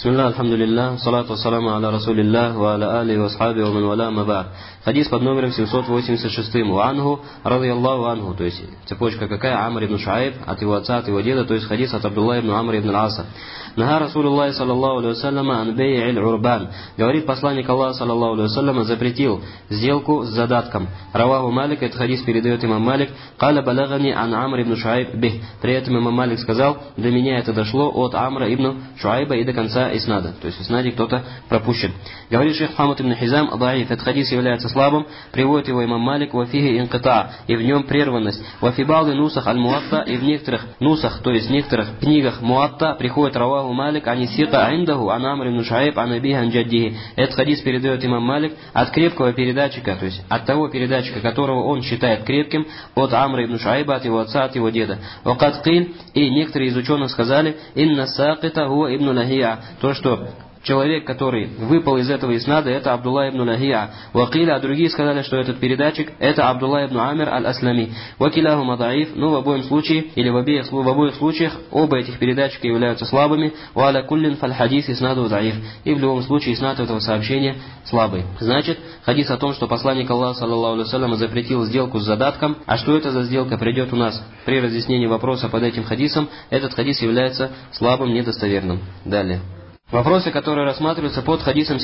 Бисмилlah, альхамдулиллах, салату вассаламу аля расулиллах, ва аля али ва асхаби ва ман валя ма ба'д. Хадис под номером 786. Ва анху, радийаллаху анху, то есть цепочка какая? Амр ибн Шуайб, от его отца, от его деда, то есть хадис от Абдулла ибн Амр ибн Аса. Нага Расулуллах саллаллаху алейхи вассаляма ан бей'иль урбан. Говорит посланник Аллаха саллаллаху алейхи вассаляма, запретил сделку с задатком. Раваху Малик, этот хадис передает имам Малик. Каля балагани ан Амр ибн Шуайб бих. При этом имам Малик сказал, до меня это дошло от Амра ибн Шуайба и до конца иснада. То есть в иснаде кто-то пропущен. Говорит шейх Мухаммад ибн Хизам, даиф, этот хадис является слабым, приводит его имам Малик, вафиги инкита, и в нем прерванность. Вафибалды нусах аль-муатта, и в некоторых нусах, то есть в некоторых книгах муатта, приходит раваху Малик, анисита индаху, ан Амр ибн Шуайб, ан абиха ан джаддихи. Этот хадис передает имам Малик от крепкого передатчика, то есть от того передатчика, которого он считает крепким, от Амра ибн Шуайба, от его отца, от его деда. Вакат киль, и некоторые из ученых сказали, инна сакита хуа ибн Лахия, то, что человек, который выпал из этого иснада, это Абдулла ибн Лахия. Вакиля, а другие сказали, что этот передатчик, это Абдулла ибн Амир аль-Аслами. Вакиляху мадаиф, но в обоих случаях, или в обоих случаях, оба этих передатчика являются слабыми. Валя куллин фаль хадис иснаду даиф. И в любом случае иснад этого сообщения слабый. Значит, хадис о том, что посланник Аллаха саллаллаху алейхи вассалям запретил сделку с задатком, а что это за сделка, придет у нас при разъяснении вопроса под этим хадисом, этот хадис является слабым, недостоверным. Далее. Вопросы, которые рассматриваются под хадисом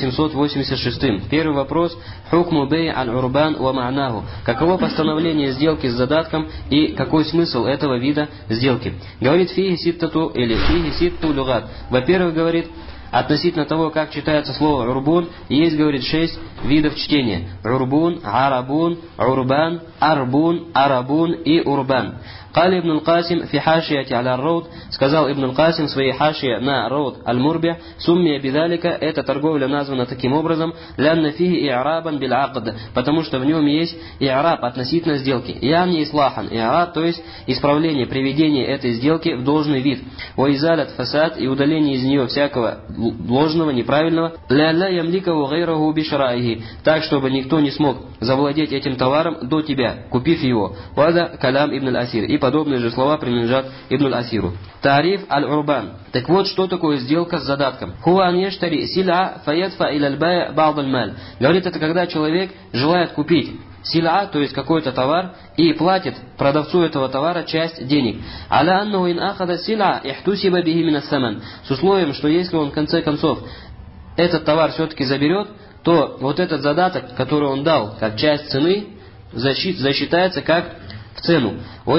786. Первый вопрос. Хукму бей аль-урбан ва ма'наху. Каково постановление сделки с задатком и какой смысл этого вида сделки? Говорит фиги ситтату или фиги ситту люгат. Во-первых, говорит, относительно того, как читается слово «урбун», есть, говорит, 6 видов чтения. Урбун, арабун, урбан, арбун, арабун и урбан. Кали ибн аль-Касим фи хашияти аля роуд, сказал ибн аль-Касим в своей хашия на роуд аль-Мурби, суммия бидалика, эта торговля названа таким образом, лянна фиги и'рабан бил акд, потому что в нем есть и'раб относительно сделки. Яни ислахан, и'раб, то есть исправление, приведение этой сделки в должный вид. Ва изалят фасад, и удаление из нее всякого ложного, неправильного, ля ямликаву гайраху бишраихи, так, чтобы никто не смог завладеть этим товаром до тебя, купив его. Вада калям ибн аль-Асир. И подобные же слова принадлежат ибн аль-Асиру. Тариф аль-урбан. Так вот, что такое сделка с задатком? Хуа аньяштари сил'a фаядфа иля аль-бай' ба'д аль-маль. Говорит, это когда человек желает купить сил'a, то есть какой-то товар, и платит продавцу этого товара часть денег. Аля аннаху ин ахада сил'a ихтусиба бихи мин ас-саман. С условием, что если он в конце концов этот товар все-таки заберет, то вот этот задаток, который он дал как часть цены, засчитается как в цену. А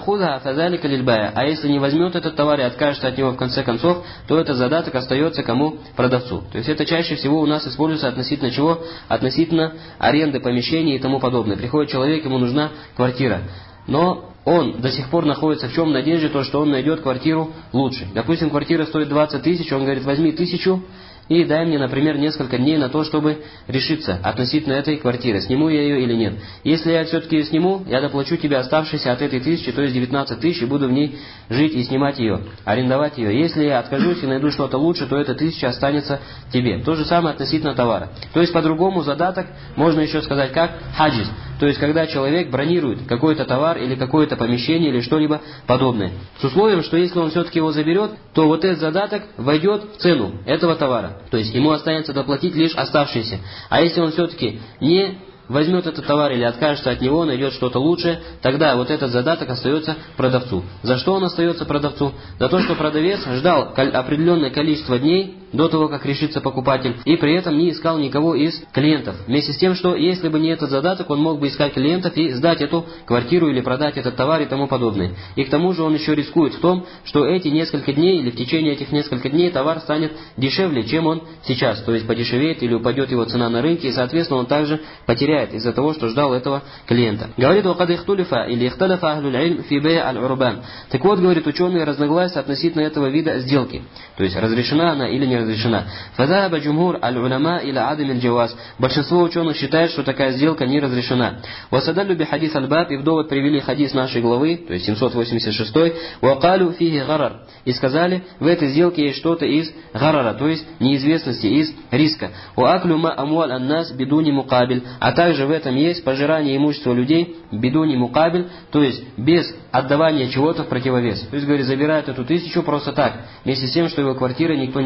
если не возьмет этот товар и откажется от него в конце концов, то этот задаток остается кому? Продавцу. То есть это чаще всего у нас используется относительно чего? Относительно аренды помещений и тому подобное. Приходит человек, ему нужна квартира. Но он до сих пор находится в чем надежде, то, что он найдет квартиру лучше. Допустим, квартира стоит 20 тысяч, он говорит, возьми 1000 и дай мне, например, несколько дней на то, чтобы решиться относительно этой квартиры, сниму я ее или нет. Если я все-таки ее сниму, я доплачу тебе оставшиеся от этой 1000, то есть 19 тысяч, и буду в ней жить и снимать ее, арендовать ее. Если я откажусь и найду что-то лучше, то эта 1000 останется тебе. То же самое относительно товара. То есть по-другому задаток можно еще сказать как хаджиз. То есть когда человек бронирует какой-то товар или какое-то помещение или что-либо подобное. С условием, что если он все-таки его заберет, то вот этот задаток войдет в цену этого товара. То есть ему останется доплатить лишь оставшиеся. А если он все-таки не возьмет этот товар или откажется от него, найдет что-то лучшее, тогда вот этот задаток остается продавцу. За что он остается продавцу? За то, что продавец ждал определенное количество дней до того, как решится покупатель, и при этом не искал никого из клиентов. Вместе с тем, что если бы не этот задаток, он мог бы искать клиентов и сдать эту квартиру или продать этот товар и тому подобное. И к тому же он еще рискует в том, что эти несколько дней или в течение этих нескольких дней товар станет дешевле, чем он сейчас. То есть подешевеет или упадет его цена на рынке, и соответственно он также потеряет из-за того, что ждал этого клиента. Говорит, «Вакад ихтулифа» или «Ихталафа ахлюль ильм фи бей аль-урбан». Так вот, говорит, ученые разногласия относительно этого вида сделки. То есть разрешена она или не разрешена. «Фазаба джумхур аль-уляма иля адам аль-джаваз». Большинство ученых считает, что такая сделка не разрешена. «Васадаллю би хадис аль-баб», и в довод привели хадис нашей главы, то есть 786, «Вакалю фиги гарар». И сказали, в этой сделке есть что-то из гарара, то есть неизвестности, из риска. «Вааклю ма амуаль аннас бидуни мукабель». А также в этом есть пожирание имущества людей бидуни мукабель, то есть без отдавания чего-то в противовес. То есть, говорит, забирают эту 1000 просто так, вместе с тем, что его квартирой никто не пользовался,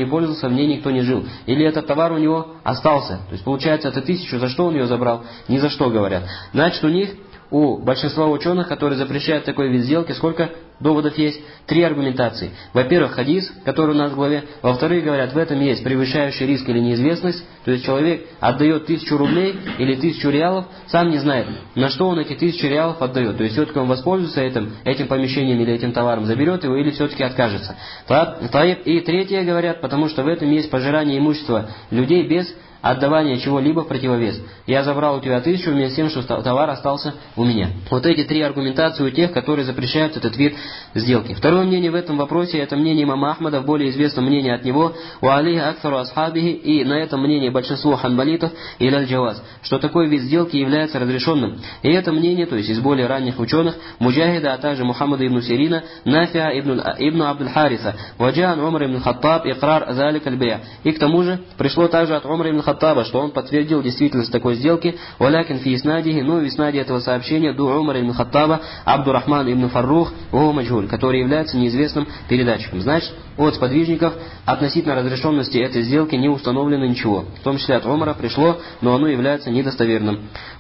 просто в ней никто не жил. Или этот товар у него остался. То есть получается, это 1000, за что он ее забрал? Ни за что, говорят. Значит, у большинства ученых, которые запрещают такой вид сделки, сколько доводов есть? 3 аргументации. Во-первых, хадис, который у нас в главе. Во-вторых, говорят, в этом есть превышающий риск или неизвестность. То есть человек отдает 1000 рублей или 1000 реалов, сам не знает, на что он эти 1000 реалов отдает. То есть все-таки он воспользуется этим помещением или этим товаром, заберет его или все-таки откажется. И третье, говорят, потому что в этом есть пожирание имущества людей без отдавание чего-либо в противовес. Я забрал у тебя 1000 вместе с тем, что товар остался у меня. Вот эти 3 аргументации у тех, которые запрещают этот вид сделки. Второе мнение в этом вопросе, это мнение имама Ахмада, более известное мнение от него, у алейхи аксару асхабихи, и на этом мнении большинство ханбалитов и аль-джаваз, что такой вид сделки является разрешенным. И это мнение, то есть из более ранних ученых, Муджахида, а также Мухаммада ибн Сирина, Нафиа ибн Абдуль Хариса, Ваджан Умар ибн Хаттаб, Икрар залик аль-бия. И к тому же пришло также от Умара ибн Хаттаба, что он подтвердил действительность такой сделки, валякин фи иснадихи, но в иснаде этого сообщения ду Умара ибн Хаттаба Абдурахман ибн Фаррух о Маджхуль, который является неизвестным передатчиком. Значит, от сподвижников относительно разрешенности этой сделки не установлено ничего. В том числе от Умара пришло, но оно является недостоверным.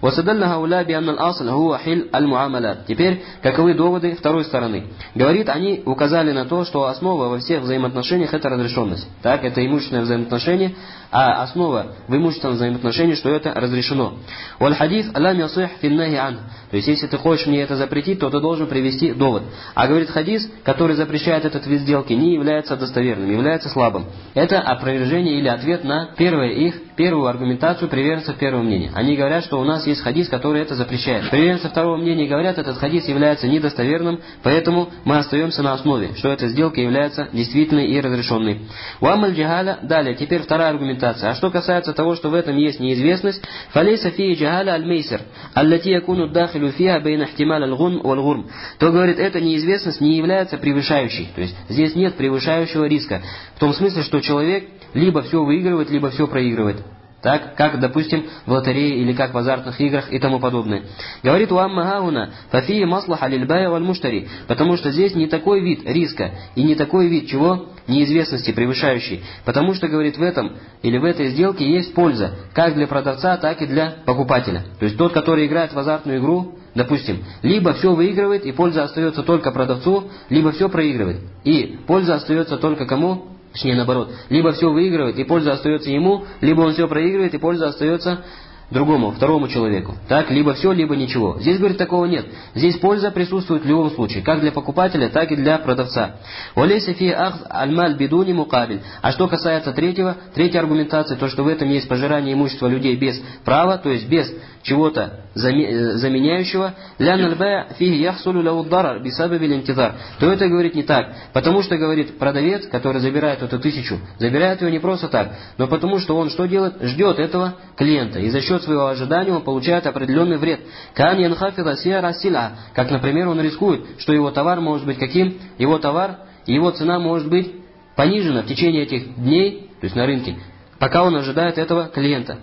Теперь, каковы доводы второй стороны? Говорит, они указали на то, что основа во всех взаимоотношениях это разрешенность. Так, это имущественное взаимоотношение, а основа в имущественном взаимоотношении, что это разрешено. То есть, если ты хочешь мне это запретить, то ты должен привести довод. А говорит, хадис, который запрещает этот вид сделки, не является достоверным, является слабым. Это опровержение или ответ на первую аргументацию приверженцев первого мнения. Они говорят, что у нас есть хадис, который это запрещает. Приверженцы второго мнения говорят, этот хадис является недостоверным, поэтому мы остаемся на основе, что эта сделка является действительной и разрешенной. Уамаль джихаля, далее, теперь вторая аргументация. А что касается того, что в этом есть неизвестность, фалейса фии джихаля аль-мейсер, аллати якуну дахилю фиа бейна ихтималь аль-гун валь-гурм. То, говорит, эта неизвестность не является превышающей. То есть, здесь нет превышающего риска. В том смысле, что человек либо все выигрывает, либо все проигрывает. Так, как, допустим, в лотерее или как в азартных играх и тому подобное. Говорит уамма гауна фафии маслаха лильбая валь муштари, потому что здесь не такой вид риска и не такой вид чего? Неизвестности превышающий. Потому что, говорит, в этом или в этой сделке есть польза, как для продавца, так и для покупателя. То есть тот, который играет в азартную игру, допустим, либо все выигрывает и польза остается только продавцу, либо все проигрывает. И польза остается только кому? Точнее, наоборот. Либо все выигрывает и польза остается ему, либо он все проигрывает и польза остается другому, второму человеку. Так, либо все, либо ничего. Здесь, говорит, такого нет. Здесь польза присутствует в любом случае, как для покупателя, так и для продавца. А что касается третьей аргументации, то, что в этом есть пожирание имущества людей без права, то есть без чего-то заменяющего, то это, говорит, не так. Потому что, говорит, продавец, который забирает эту 1000, забирает ее не просто так, но потому что он что делает? Ждет этого клиента. И за счет своего ожидания он получает определенный вред. Как, например, он рискует, что его товар может быть каким? Его цена может быть понижена в течение этих дней, то есть на рынке, пока он ожидает этого клиента.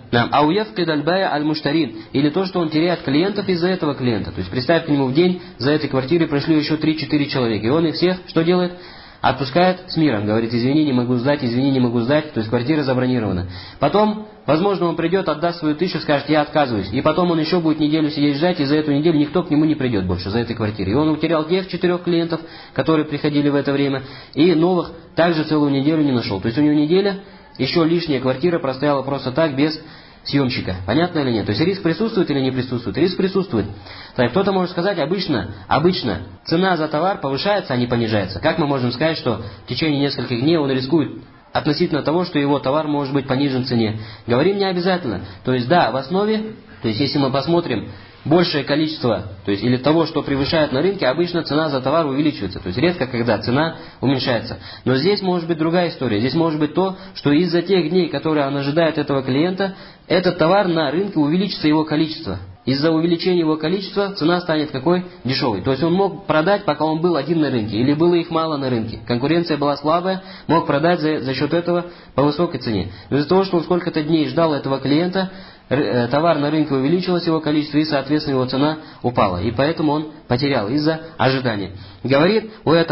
Или то, что он теряет клиентов из-за этого клиента. То есть представь к нему в день, за этой квартирой пришли еще 3-4 человека. И он их всех что делает? Отпускает с миром. Говорит, извини, не могу сдать. То есть квартира забронирована. Потом, возможно, он придет, отдаст свою 1000, скажет, я отказываюсь. И потом он еще будет неделю сидеть ждать, и за эту неделю никто к нему не придет больше за этой квартирой. И он утерял тех 4 клиентов, которые приходили в это время, и новых также целую неделю не нашел. То есть у него неделя, еще лишняя квартира простояла просто так, без съемщика. Понятно или нет? То есть риск присутствует или не присутствует? Риск присутствует. Так, кто-то может сказать, обычно цена за товар повышается, а не понижается. Как мы можем сказать, что в течение нескольких дней он рискует относительно того, что его товар может быть понижен в цене? Говорим, не обязательно. То есть да, в основе, то есть если мы посмотрим большее количество, то есть или того, что превышает на рынке, обычно цена за товар увеличивается. То есть редко, когда цена уменьшается. Но здесь может быть другая история. Здесь может быть то, что из-за тех дней, которые он ожидает этого клиента, этот товар на рынке увеличится его количество. Из-за увеличения его количества цена станет какой? Дешевой. То есть он мог продать, пока он был один на рынке, или было их мало на рынке. Конкуренция была слабая, мог продать за счет этого по высокой цене. Но из-за того, что он сколько-то дней ждал этого клиента, товар на рынке увеличилось его количество, и, соответственно, его цена упала. И поэтому он потерял из-за ожидания. Говорит, говорит,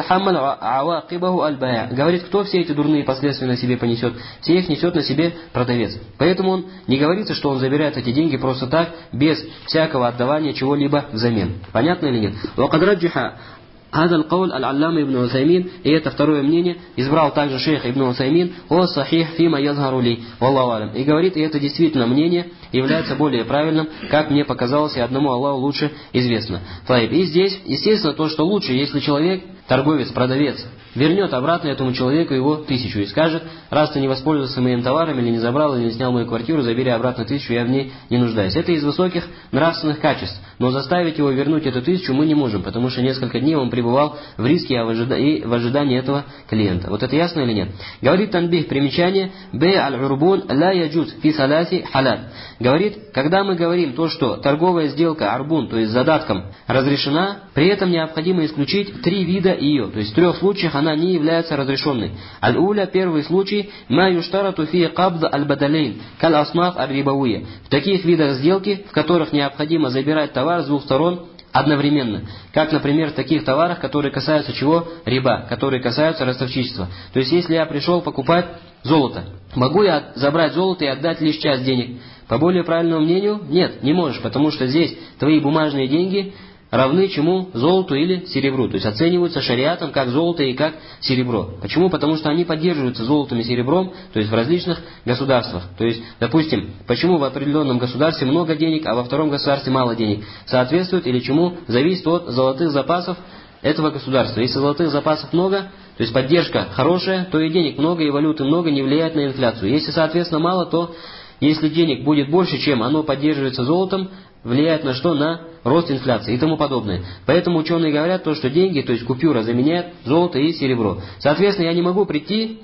кто все эти дурные последствия на себе понесет? Все их несет на себе продавец. Поэтому он не говорится, что он забирает эти деньги просто так, без всякого отдавания чего-либо взамен. Понятно или нет? هذا القول العلامة ابن عثيمين, и это второе мнение избрал также шейх ибн Усаймин, о сахих фима язгару ли, валлаху алям. И говорит, и это действительно мнение является более правильным, как мне показалось, и одному Аллаху лучше известно. И здесь, естественно, то, что лучше, если человек, торговец, продавец, вернет обратно этому человеку его 1000 и скажет, раз ты не воспользовался моим товаром, или не забрал, или не снял мою квартиру, забери обратно 1000, я в ней не нуждаюсь. Это из высоких нравственных качеств. Но заставить его вернуть эту 1000 мы не можем, потому что несколько дней он пребывал в риске и в ожидании этого клиента. Вот это ясно или нет? Говорит Танбих, примечание, бэй аль-урбун ла яджуз фи саласи халат. Говорит, когда мы говорим то, что торговая сделка арбун, то есть с задатком, разрешена, при этом необходимо исключить 3 вида ее, то есть в 3 случаях она не является разрешенной. Аль-уля, первый случай, ма юштарату фи кабд аль-бадалейн, каль аснаф аль-рибауя. В таких видах сделки, в которых необходимо забирать товар с 2 сторон одновременно. Как, например, в таких товарах, которые касаются чего? Риба, которые касаются ростовщичества. То есть, если я пришел покупать золото, могу я забрать золото и отдать лишь часть денег? По более правильному мнению, нет, не можешь, потому что здесь твои бумажные деньги равны чему? Золоту или серебру. То есть оцениваются шариатом как золото и как серебро. Почему? Потому что они поддерживаются золотом и серебром, то есть в различных государствах. То есть, допустим, почему в определенном государстве много денег, а во втором государстве мало денег? Соответствует или чему? Зависит от золотых запасов этого государства. Если золотых запасов много, то есть поддержка хорошая, то и денег много, и валюты много, не влияет на инфляцию. Если, соответственно, мало, то если денег будет больше, чем оно поддерживается золотом, влияет на что? На рост инфляции и тому подобное. Поэтому ученые говорят, то, что деньги, то есть купюра, заменяет золото и серебро. Соответственно, я не могу прийти,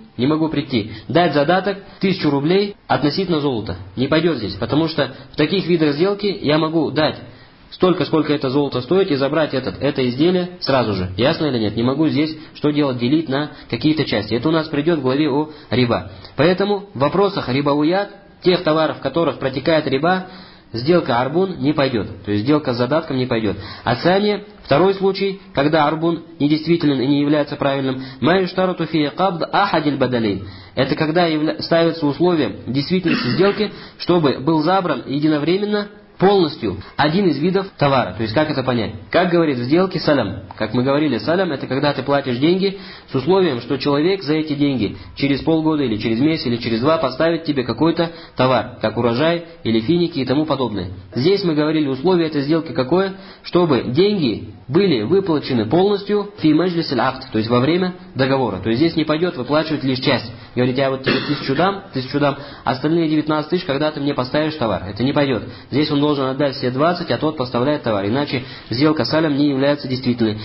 дать задаток 1000 рублей относительно золота. Не пойдет здесь, потому что в таких видах сделки я могу дать столько, сколько это золото стоит, и забрать это изделие сразу же. Ясно или нет? Не могу здесь что делать, делить на какие-то части. Это у нас придет в главе о риба. Поэтому в вопросах рибауят, тех товаров, в которых протекает риба, сделка арбун не пойдет, то есть сделка с задатком не пойдет. А сами, второй случай, когда арбун недействителен и не является правильным, маюштаруту фи кабд ахадиль бадалейн. Это когда ставится условие действительности сделки, чтобы был забран единовременно полностью один из видов товара. То есть как это понять? Как говорит в сделке салям. Как мы говорили, салям это когда ты платишь деньги с условием, что человек за эти деньги через полгода или через месяц или через 2 поставит тебе какой-то товар, как урожай или финики и тому подобное. Здесь мы говорили, условие этой сделки какое? Чтобы деньги были выплачены полностью фи маджлис аль-акд, то есть во время договора. То есть здесь не пойдет выплачивать лишь часть. Говорите, я вот тебе 1000 дам, остальные 19 тысяч, когда ты мне поставишь товар. Это не пойдет. Здесь он должен отдать все 20, а тот поставляет товар. Иначе сделка салям не является действительной.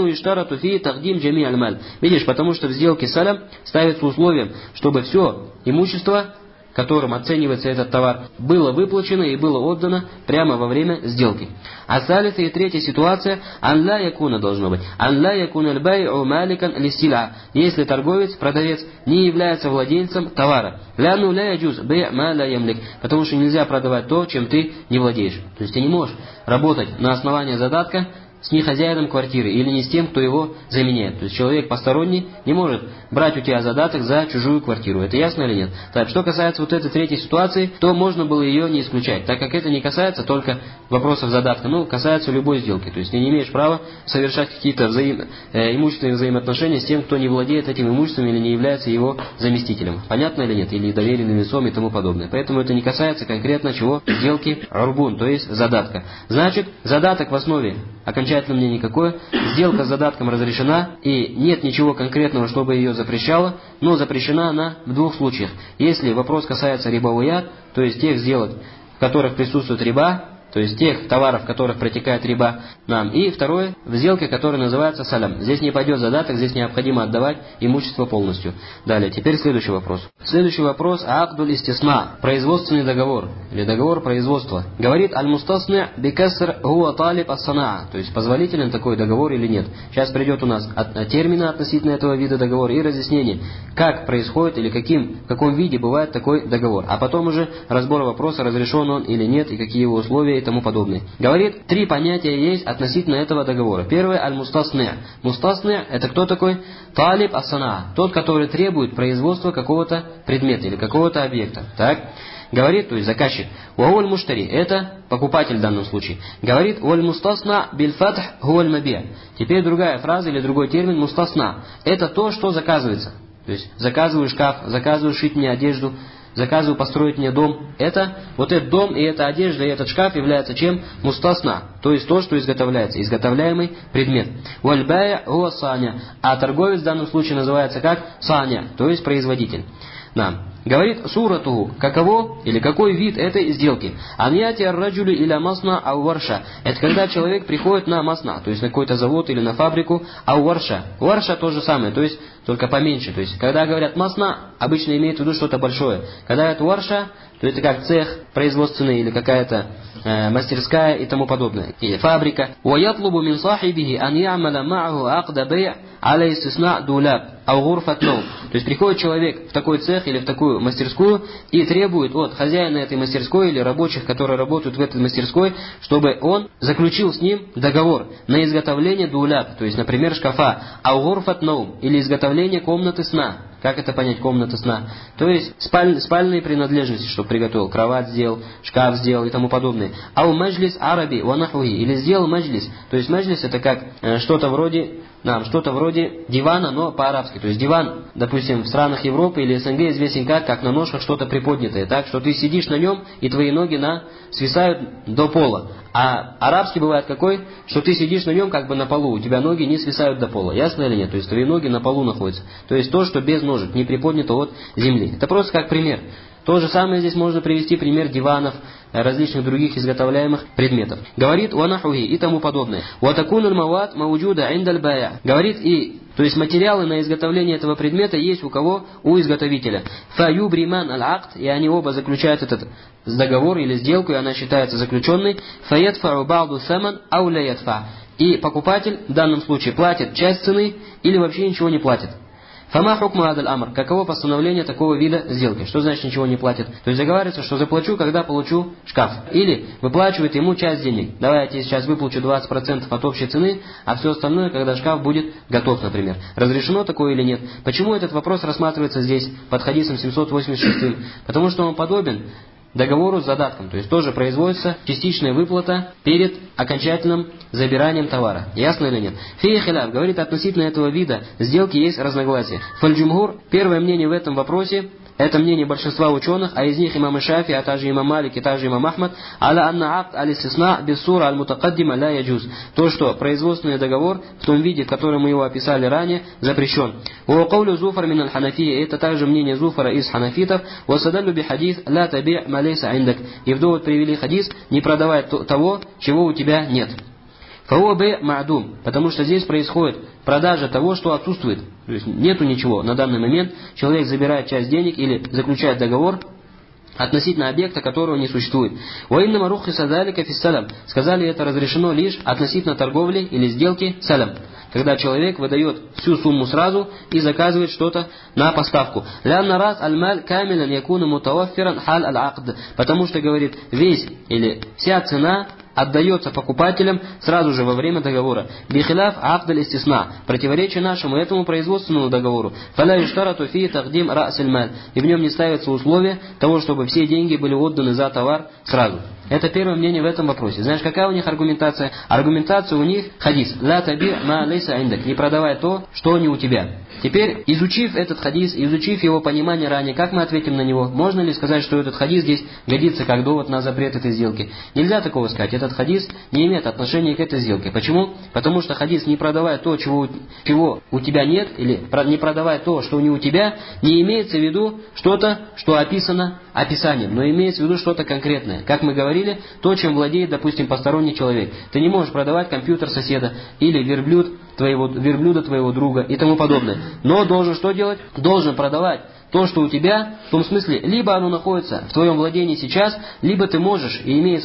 Видишь, потому что в сделке салям ставится условием, чтобы все имущество, которым оценивается этот товар, было выплачено и было отдано прямо во время сделки. А салиса и третья ситуация, анла якуна должно быть. Анла якуна аль-бай'у маликан лиссиля. Если торговец, продавец не является владельцем товара. Ляну ля яджуз бэй' ма ла ямлик. Потому что нельзя продавать то, чем ты не владеешь. То есть ты не можешь работать на основании задатка с не хозяином квартиры или не с тем, кто его заменяет. То есть человек посторонний не может брать у тебя задаток за чужую квартиру. Это ясно или нет? Так, что касается вот этой третьей ситуации, то можно было ее не исключать, так как это не касается только вопросов задатка, но касается любой сделки. То есть ты не имеешь права совершать какие-то имущественные взаимоотношения с тем, кто не владеет этим имуществом или не является его заместителем. Понятно или нет? Или доверенным лицом и тому подобное. Поэтому это не касается конкретно чего? Сделки урбун, то есть задатка. Значит, задаток в основе окончательно мнение никакое, сделка с задатком разрешена, и нет ничего конкретного, чтобы ее запрещало, но запрещена она в 2 случаях. Если вопрос касается рибауят, то есть тех сделок, в которых присутствует риба, то есть тех товаров, в которых протекает риба, нам. И второе, в сделке, которая называется салям. Здесь не пойдет задаток, здесь необходимо отдавать имущество полностью. Далее, теперь следующий вопрос. Следующий вопрос, акдуль истисна, производственный договор, или договор производства. Говорит аль-мустасни бикаср хуа талиб ас-санаа, то есть позволителен такой договор или нет. Сейчас придет у нас термины относительно этого вида договора и разъяснение, как происходит или в каком виде бывает такой договор. А потом уже разбор вопроса, разрешен он или нет, и какие его условия и тому подобное. Говорит, три понятия есть относительно этого договора. Первое, аль-мустасни. Мустасни – это кто такой? Талиб ас-санаа, тот, который требует производства какого-то предмета или какого-то объекта. Так? Говорит, то есть заказчик, уаль муштари, это покупатель в данном случае. Говорит, уаль мустасна биль фатх хуаль маби. Теперь другая фраза или другой термин, мустасна. Это то, что заказывается. То есть заказываю шкаф, заказываю шить мне одежду, заказываю построить мне дом. Это, вот этот дом и эта одежда и этот шкаф является чем? Мустасна. То есть то, что изготовляется, изготовляемый предмет. Уаль бая хуа саня. А торговец в данном случае называется как? Саня, то есть производитель. Да. Говорит суратуху, каково или какой вид этой сделки. Аньяти ар-раджули иля масна ау варша. Это когда человек приходит на масна, то есть на какой-то завод или на фабрику, ау варша. Варша то же самое, то есть только поменьше. То есть когда говорят масна, обычно имеют в виду что-то большое. Когда это варша, то это как цех производственный или какая-то мастерская и тому подобное. Или фабрика. وَيَطْلُبُ مِنْ صَاحِبِهِ أَنْ يَعْمَلَ مَعَهُ عَقْدَ بَيْعٍ عَلَى اسْتِثْنَاءِ دُولَابٍ أَوْ غُرْفَةٍ نَوْمٍ. То есть приходит человек в такой цех или в такую мастерскую и требует от хозяина этой мастерской или рабочих, которые работают в этой мастерской, чтобы он заключил с ним договор на изготовление дуляб, то есть, например, шкафа, «Ау гурфат наум» или изготовление комнаты сна. Как это понять, комната сна? То есть спальные принадлежности, чтобы приготовил, кровать сделал, шкаф сделал и тому подобное. Ау маджлис араби ванахуи, или сделал маджлис. То есть маджлис это как что-то вроде дивана, но по-арабски. То есть диван, допустим, в странах Европы или СНГ известен как на ножках что-то приподнятое, так что ты сидишь на нем и твои ноги свисают до пола. А арабский бывает какой, что ты сидишь на нем как бы на полу, у тебя ноги не свисают до пола. Ясно или нет? То есть твои ноги на полу находятся. То есть то, что без ножек, не приподнято от земли. Это просто как пример. То же самое здесь можно привести пример диванов, различных других изготовляемых предметов. Говорит «ванахуи» и тому подобное. «Ватакунуль мават мауджуда индаль бая». Говорит то есть материалы на изготовление этого предмета есть у кого? У изготовителя. «Фаюбриман аль-акт», и они оба заключают этот договор или сделку, и она считается заключенной. «Фаядфау ба'ду саман ау ля ядфа». И покупатель в данном случае платит часть цены или вообще ничего не платит. Фама хукма адаль амр. Каково постановление такого вида сделки? Что значит ничего не платит? То есть договаривается, что заплачу, когда получу шкаф. Или выплачивает ему часть денег. Давай я тебе сейчас выплачу 20% от общей цены, а все остальное, когда шкаф будет готов, например. Разрешено такое или нет? Почему этот вопрос рассматривается здесь под хадисом 786? Потому что он подобен договору с задатком, то есть тоже производится частичная выплата перед окончательным забиранием товара. Ясно или нет? Фи хиляф говорит, относительно этого вида сделки есть разногласия. Фаль-Джумхур, первое мнение в этом вопросе, это мнение большинства ученых, а из них имам Шафи, а также имам Малик и также имам Ахмад, аля анна акт аль-истисна биссура аль-мутакаддима ля яджуз. То, что производственный договор в том виде, в котором мы его описали ранее, запрещен. Ва каулю Зуфар мин аль-Ханафия, это также мнение Зуфара из ханафитов, ва садаллю би хадис ля таби' ма лейса индак. И в довод привели хадис, не продавай того, чего у тебя нет. Фауа б ма'дум, потому что здесь происходит продажа того, что отсутствует. То есть нету ничего. На данный момент человек забирает часть денег или заключает договор относительно объекта, которого не существует. Уаинна рухи садалика фи салям. Сказали, это разрешено лишь относительно торговли или сделки салям. Когда человек выдает всю сумму сразу и заказывает что-то на поставку. Лянна рас аль-маль камилян якуна мутаваффиран халь аль-акд. Потому что, говорит, весь или вся цена отдается покупателям сразу же во время договора. Бихиляф акдаль истисна. Противоречие нашему этому производственному договору. Фаля иштарату фи тагдим ра'силь маль. И в нем не ставится условие того, чтобы все деньги были отданы за товар сразу. Это первое мнение в этом вопросе. Знаешь, какая у них аргументация? Аргументация у них хадис. Ла таби ма лейса индак. Не продавай то, что не у тебя. Теперь, изучив этот хадис, изучив его понимание ранее, как мы ответим на него? Можно ли сказать, что этот хадис здесь годится как довод на запрет этой сделки? Нельзя такого сказать. Этот хадис не имеет отношения к этой сделке. Почему? Потому что хадис «не продавай то, чего у тебя нет», или «не продавай то, что не у тебя», не имеется в виду что-то, что описано описанием, но имеется в виду что-то конкретное. Как мы говорили, говорили, то, чем владеет, допустим, посторонний человек. Ты не можешь продавать компьютер соседа или верблюда твоего друга и тому подобное. Но должен что делать? Должен продавать то, что у тебя, в том смысле, либо оно находится в твоем владении сейчас, либо ты можешь и имеешь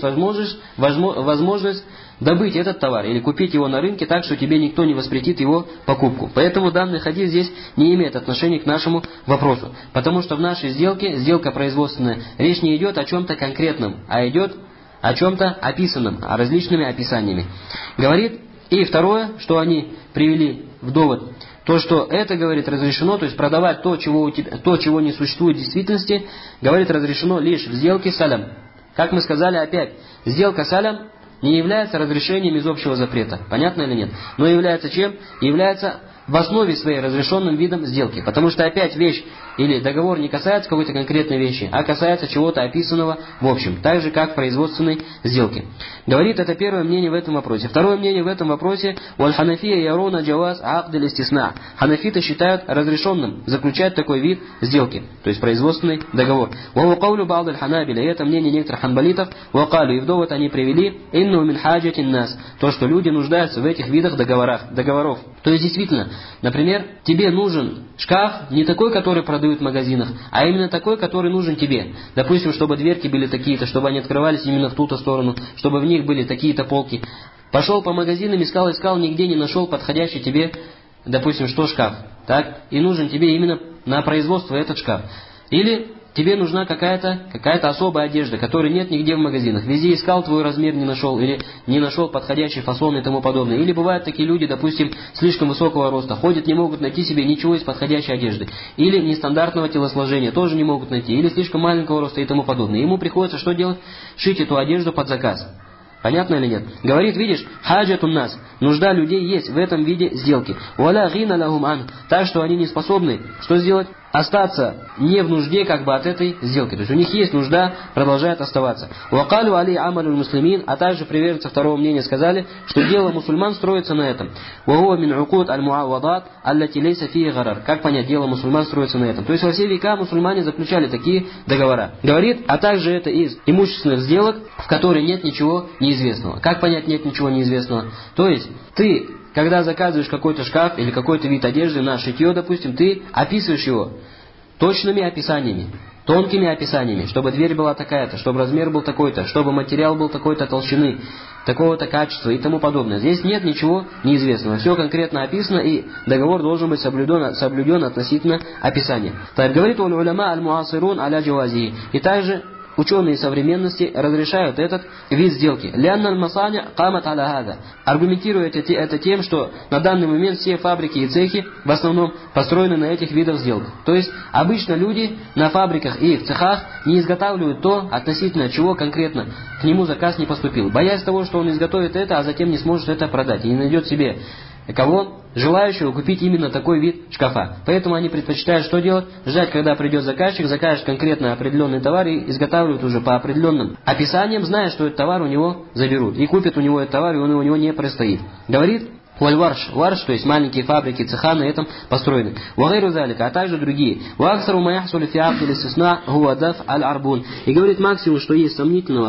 возможность добыть этот товар или купить его на рынке так, что тебе никто не воспретит его покупку. Поэтому данный хадис здесь не имеет отношения к нашему вопросу. Потому что в нашей сделке, сделка производственная, речь не идет о чем-то конкретном, а идет о чем-то описанном, о различными описаниями. Говорит, и второе, что они привели в довод, то, что это, говорит, разрешено, то есть продавать то, чего не существует в действительности, говорит, разрешено лишь в сделке салям. Как мы сказали опять, сделка салям не является разрешением из общего запрета. Понятно или нет? Но является чем? Является в основе своей разрешенным видом сделки. Потому что опять вещь или договор не касается какой-то конкретной вещи, а касается чего-то описанного в общем. Так же, как в производственной сделке. Говорит, это первое мнение в этом вопросе. Второе мнение в этом вопросе. «Валь-ханафия яруна джаваз акд аль-истисна». Ханафиты считают разрешенным заключать такой вид сделки. То есть производственный договор. «Ва каулю ба'д аль-ханабиля». И это мнение некоторых ханбалитов. «Ва калю». И в довод они привели «инну мин хаджатин нас». То, что люди нуждаются в этих видах договоров. То есть действительно, например, тебе нужен шкаф не такой, который продают в магазинах, а именно такой, который нужен тебе. Допустим, чтобы дверки были такие-то, чтобы они открывались именно в ту-то сторону, чтобы в них были такие-то полки. Пошел по магазинам, искал, нигде не нашел подходящий тебе, допустим, что шкаф. Так? И нужен тебе именно на производство этот шкаф. Или тебе нужна какая-то особая одежда, которой нет нигде в магазинах. Везде искал, твой размер не нашел, или не нашел подходящий фасон и тому подобное. Или бывают такие люди, допустим, слишком высокого роста, ходят, не могут найти себе ничего из подходящей одежды. Или нестандартного телосложения, тоже не могут найти. Или слишком маленького роста и тому подобное. Ему приходится что делать? Шить эту одежду под заказ. Понятно или нет? Говорит, видишь, хаджат у нас, нужда людей есть в этом виде сделки. Валя гина лахум ан, так что они не способны, что сделать? Остаться не в нужде как бы от этой сделки. То есть у них есть нужда, продолжает оставаться. Вакалю али амалю муслимин, а также приверженцы второго мнения сказали, что дело мусульман строится на этом. Вахуа мин укуд аль-муавадат аллати лейса фии гарар. Как понять, дело мусульман строится на этом? То есть во все века мусульмане заключали такие договора. Говорит, а также это из имущественных сделок, в которой нет ничего неизвестного. Как понять, нет ничего неизвестного? То есть ты, когда заказываешь какой-то шкаф или какой-то вид одежды на шитье, допустим, ты описываешь его точными описаниями, тонкими описаниями, чтобы дверь была такая-то, чтобы размер был такой-то, чтобы материал был такой-то толщины, такого-то качества и тому подобное. Здесь нет ничего неизвестного. Все конкретно описано, и договор должен быть соблюден относительно описания. Так говорит уляма аль-муасирун аля джавази. И также ученые современности разрешают этот вид сделки. Лянна аль-масани камат аля хада. Аргументирует это тем, что на данный момент все фабрики и цехи в основном построены на этих видах сделок. То есть обычно люди на фабриках и в цехах не изготавливают то, относительно чего конкретно к нему заказ не поступил. Боясь того, что он изготовит это, а затем не сможет это продать и не найдет себе кого желающего купить именно такой вид шкафа. Поэтому они предпочитают что делать? Ждать, когда придет заказчик, закажет конкретно определенный товар и изготавливают уже по определенным описаниям, зная, что этот товар у него заберут. И купят у него этот товар, и он у него не простоит. Говорит, варш, то есть маленькие фабрики, цеха на этом построены. Вагайру залика, а также другие. Вахсару маяхсули фи акди листисна хуа даф аль-арбун. И говорит максимум, что есть сомнительного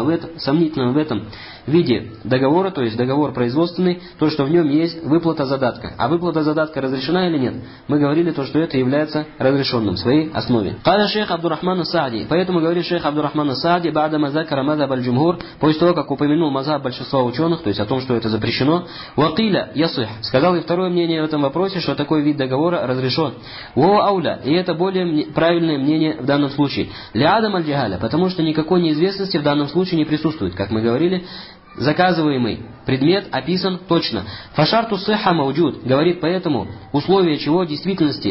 в этом виде договора, то есть договор производственный, то, что в нем есть выплата задатка. А выплата задатка разрешена или нет? Мы говорили то, что это является разрешенным в своей основе. Каля шейх Абдурахман ас-Саади. Поэтому говорит шейх Абдурахман ас-Саади, ба'дама закара мазаб аль-джумхур, после того, как упомянул мазаб большинства ученых, то есть о том, что это запрещено, вакиля ясых. Сказал и второе мнение в этом вопросе, что такой вид договора разрешен. Во ауля. И это более правильное мнение в данном случае. Ля-адам аль-джихаля. Потому что никакой неизвестности в данном случае не присутствует. Как мы говорили, заказываемый предмет описан точно. Фашарту сыха мауджуд. Говорит, поэтому условие чего в действительности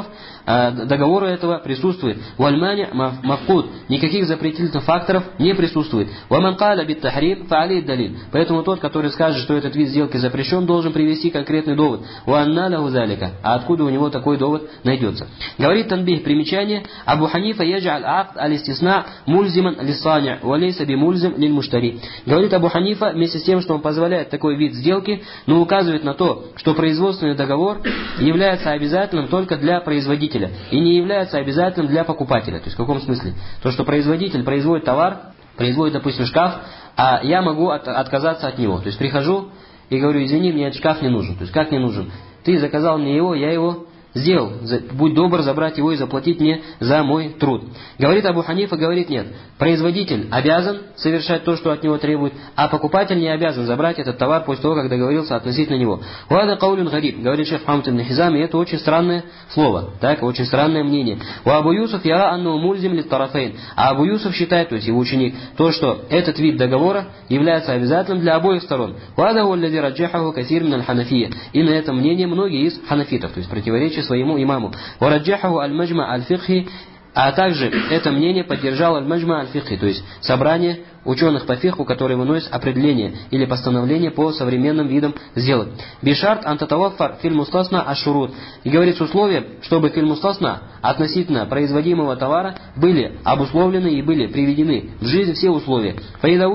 договора этого присутствует. Вальмани мавкуд. Никаких запретительных факторов не присутствует. Ваман каля бит тахрим фа'али далил. Поэтому тот, который скажет, что этот вид сделки запрещен, должен привести конкретный довод. Ванна лаху залика. А откуда у него такой довод найдется? Говорит танбих, примечание. Абу Ханифа яджаль акд аль-истисна мульзиман лиссани валейса би мульзим лиль муштари. Говорит Абу Ханифа, вместе с тем, что он позволяет такой вид сделки, но указывает на то, что производственный договор является обязательным только для производителя и не является обязательным для покупателя. То есть в каком смысле? То, что производитель производит товар, производит, допустим, шкаф, а я могу отказаться от него. То есть прихожу и говорю: извини, мне этот шкаф не нужен. То есть как не нужен? Ты заказал мне его, я его сделал. Будь добр забрать его и заплатить мне за мой труд. Говорит Абу Ханифа, говорит: нет. Производитель обязан совершать то, что от него требует, а покупатель не обязан забрать этот товар после того, как договорился относительно него. «Вада каулюн гариб», говорит шейх Мухаммад ибн Хизам, и это очень странное слово, так, очень странное мнение. «Ва Абу Юсуф яра анну мульзим лит тарафейн». А Абу Юсуф считает, то есть его ученик, то, что этот вид договора является обязательным для обоих сторон. «Вада хуаллади раджахаху касир мин аль-ханафия». И на это мнение многие из ханафитов, то есть противоречие своему имаму. «Ва раджахаху аль-маджма аль-фикхи». А также это мнение поддержал аль-маджма аль-фикхи, то есть собрание ученых по фикху, которые выносят определение или постановление по современным видам сделок. Бишарт антатаваффар филь мустасна ашурут. И говорится условие, чтобы филь мустасна относительно производимого товара были обусловлены и были приведены в жизнь все условия. Фаида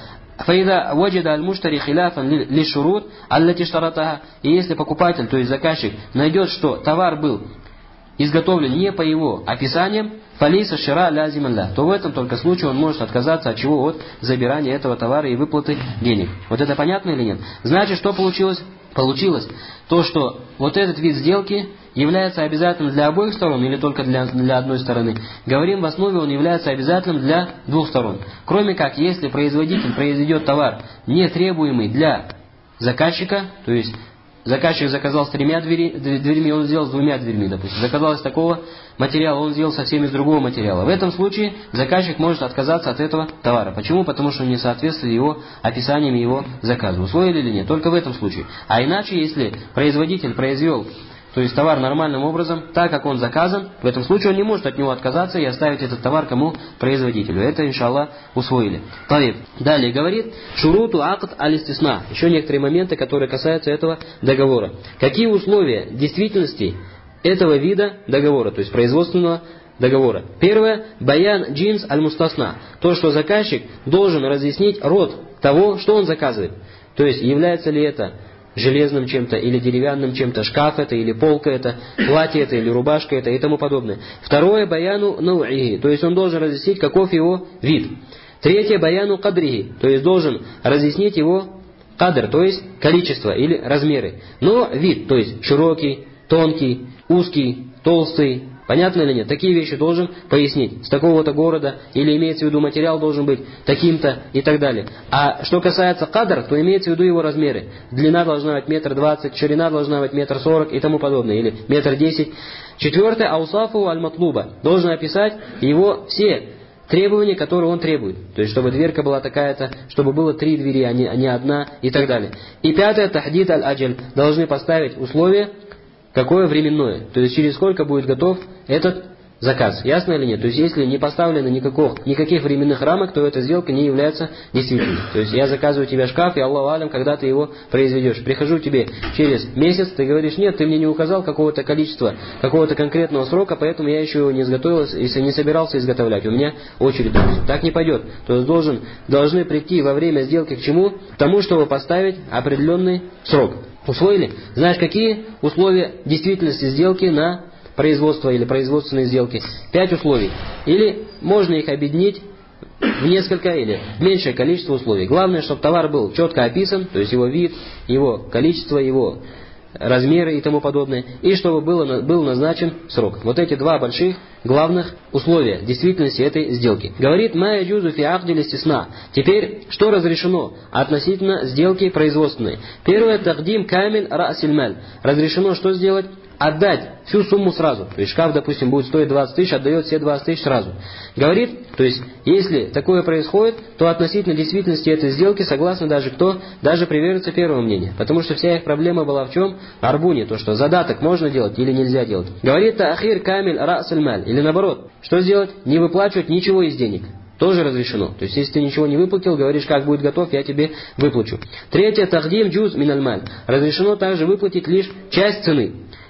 ваджида аль-муштари хиляфан ли шурут аллати штаратаха. И если покупатель, то есть заказчик, найдет, что товар был изготовлен не по его описаниям, фалиса шира лязималля, то в этом только случае он может отказаться от чего? От забирания этого товара и выплаты денег. Вот это понятно или нет? Значит, что получилось? Получилось то, что вот этот вид сделки является обязательным для обоих сторон или только для одной стороны. Говорим, в основе он является обязательным для двух сторон. Кроме как, если производитель произведет товар, не требуемый для заказчика, то есть заказчик заказал с 3 дверьми, он сделал с 2 дверьми, допустим. Заказал из такого материала, он сделал совсем из другого материала. В этом случае заказчик может отказаться от этого товара. Почему? Потому что он не соответствует его описаниям и его заказу. Усвоили или нет? Только в этом случае. А иначе, если производитель произвел, то есть товар нормальным образом, так как он заказан, в этом случае он не может от него отказаться и оставить этот товар кому? Производителю. Это, иншаллах, усвоили. Далее говорит: шуруту акд аль-истисна. Еще некоторые моменты, которые касаются этого договора. Какие условия действительности этого вида договора, то есть производственного договора? Первое: баян джинс аль-мустасна. То, что заказчик должен разъяснить род того, что он заказывает. То есть является ли это железным чем-то или деревянным чем-то, шкаф это или полка это, платье это или рубашка это и тому подобное. Второе: баяну науихи, то есть он должен разъяснить, каков его вид. Третье: баяну кадрихи, то есть должен разъяснить его кадр, то есть количество или размеры. Но вид, то есть широкий, тонкий, узкий, толстый. Понятно или нет? Такие вещи должен пояснить. С такого-то города, или имеется в виду материал должен быть таким-то и так далее. А что касается кадр, то имеется в виду его размеры. Длина должна быть 1,20 м, ширина должна быть 1,40 м и тому подобное. Или 1,10 м. Четвертое: аусафу аль-матлуба. Должен описать его все требования, которые он требует. То есть, чтобы дверка была такая-то, чтобы было 3 двери, а не одна и так далее. И пятое: тахдид аль-аджаль. Должны поставить условия, какое временное, то есть через сколько будет готов этот заказ. Ясно или нет? То есть если не поставлено никаких временных рамок, то эта сделка не является действительной. То есть я заказываю тебе шкаф, и Аллаху алям, когда ты его произведешь. Прихожу тебе через месяц, ты говоришь: нет, ты мне не указал какого-то количества, какого-то конкретного срока, поэтому я еще его не изготовил, если не собирался изготовлять. У меня очередь. Так не пойдет. То есть должны прийти во время сделки к чему? К тому, чтобы поставить определенный срок. Усвоили? Знаешь, какие условия действительности сделки на производство или производственные сделки? 5 условий. Или можно их объединить в несколько или в меньшее количество условий. Главное, чтобы товар был четко описан, то есть его вид, его количество, его размеры и тому подобное, и чтобы был назначен срок. Вот эти 2 больших главных условия действительности этой сделки. Говорит: ма яджузу фи акди листисна. Теперь, что разрешено относительно сделки производственной? Первое: тагдим камиль ра'силь маль. Разрешено что сделать? Отдать всю сумму сразу. То есть шкаф, допустим, будет стоить 20 тысяч, отдает все 20 тысяч сразу. Говорит, то есть если такое происходит, то относительно действительности этой сделки согласны даже кто? Даже приверженцы первого мнения. Потому что вся их проблема была в чем? Арбуне, то что задаток можно делать или нельзя делать. Говорит: таахир камиль ра'силь маль. Или наоборот, что сделать? Не выплачивать ничего из денег. Тоже разрешено. То есть, если ты ничего не выплатил, говоришь: как будет готов, я тебе выплачу. Третье: тахдим джуз миналь маль. Разрешено также выплатить лишь часть цены.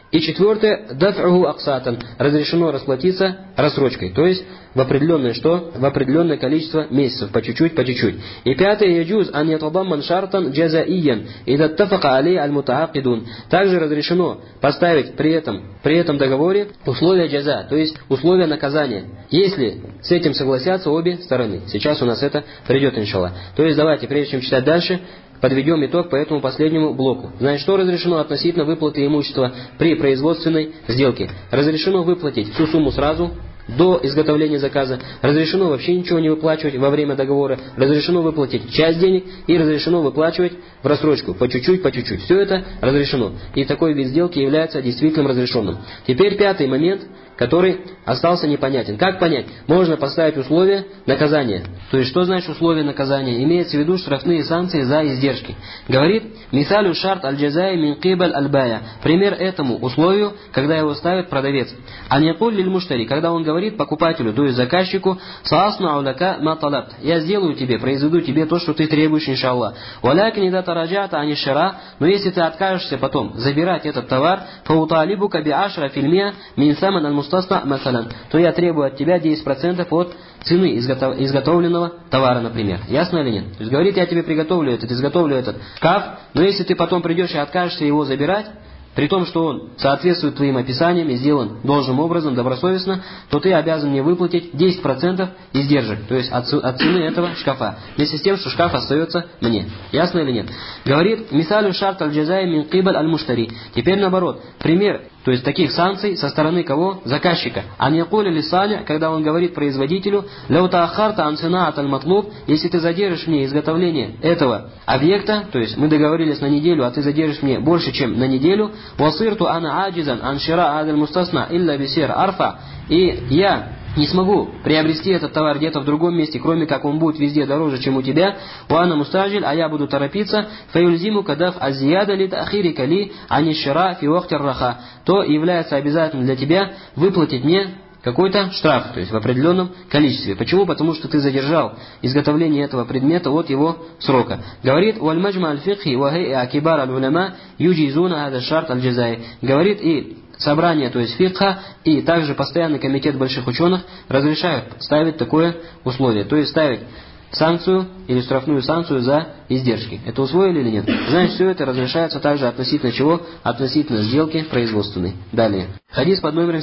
И четвертое, даф'уху аксатан, разрешено расплатиться рассрочкой, то есть в определенное что? В определенное количество месяцев, по чуть-чуть, по чуть-чуть. И пятое, яджуз ан ятадамман шартан джазаиян, ида аттафака алей аль-мутаакидун. Также разрешено поставить при этом договоре условия джаза, то есть условия наказания, если с этим согласятся обе стороны. Сейчас у нас это придет, иншаллах. То есть давайте, прежде чем читать дальше, подведем итог по этому последнему блоку. Значит, что разрешено относительно выплаты имущества при производственной сделке? Разрешено выплатить всю сумму сразу, до изготовления заказа. Разрешено вообще ничего не выплачивать во время договора. Разрешено выплатить часть денег и разрешено выплачивать в рассрочку. По чуть-чуть, по чуть-чуть. Все это разрешено. И такой вид сделки является действительно разрешенным. Теперь пятый момент, который остался непонятен. Как понять? Можно поставить условия наказания. То есть, что значит условия наказания? Имеется в виду штрафные санкции за издержки. Говорит, мисалю шарт аль-джазай мин кибаль аль-бая. Пример этому условию, когда его ставит продавец. Аньякуль лиль муштари, когда он говорит покупателю, то есть заказчику, саасну ауляка ма талабт. Я сделаю тебе, произведу тебе то, что ты требуешь, иншаллах. Валякин ида тараджата анишара, но если ты откажешься потом забирать этот товар, фауталибука би ашра фильмия мин саман аль-мустасна масалан, то я требую от тебя 10% от цены изготовленного товара, например. Ясно или нет? То есть говорит, я тебе изготовлю этот шкаф, но если ты потом придешь и откажешься его забирать, при том, что он соответствует твоим описаниям и сделан должным образом, добросовестно, то ты обязан мне выплатить 10% издержек, то есть от цены этого шкафа, вместе с тем, что шкаф остается мне. Ясно или нет? Говорит, мисалю шарт аль-джазай мин кибаль аль-муштари. Теперь наоборот, пример, то есть таких санкций со стороны кого? Заказчика. Ан якуля лисаня, когда он говорит производителю, ляу таахарта ан синаат аль-матлуб, если ты задержишь мне изготовление этого объекта, то есть мы договорились на неделю, а ты задержишь мне больше, чем на неделю, васирту ана аджизан ан шира адаль мустасна илля бисир арфа, и я не смогу приобрести этот товар где-то в другом месте, кроме как он будет везде дороже, чем у тебя, уана мустажиль, а я буду торопиться, фаюльзиму кадаф азияда ли таахирика ли анишира фи вахтир раха, то является обязательным для тебя выплатить мне какой-то штраф, то есть в определенном количестве. Почему? Потому что ты задержал изготовление этого предмета от его срока. Говорит, уаль-маджма аль-фикхи ва хей'a кибар аль-уляма юджизуна ада шарт аль-джазай. Говорит, и собрание, то есть фикха, и также постоянный комитет больших ученых разрешают ставить такое условие, то есть ставить санкцию или штрафную санкцию за издержки. Это усвоили или нет? Значит, все это разрешается также относительно чего? Относительно сделки производственной. Далее. Хадис под номером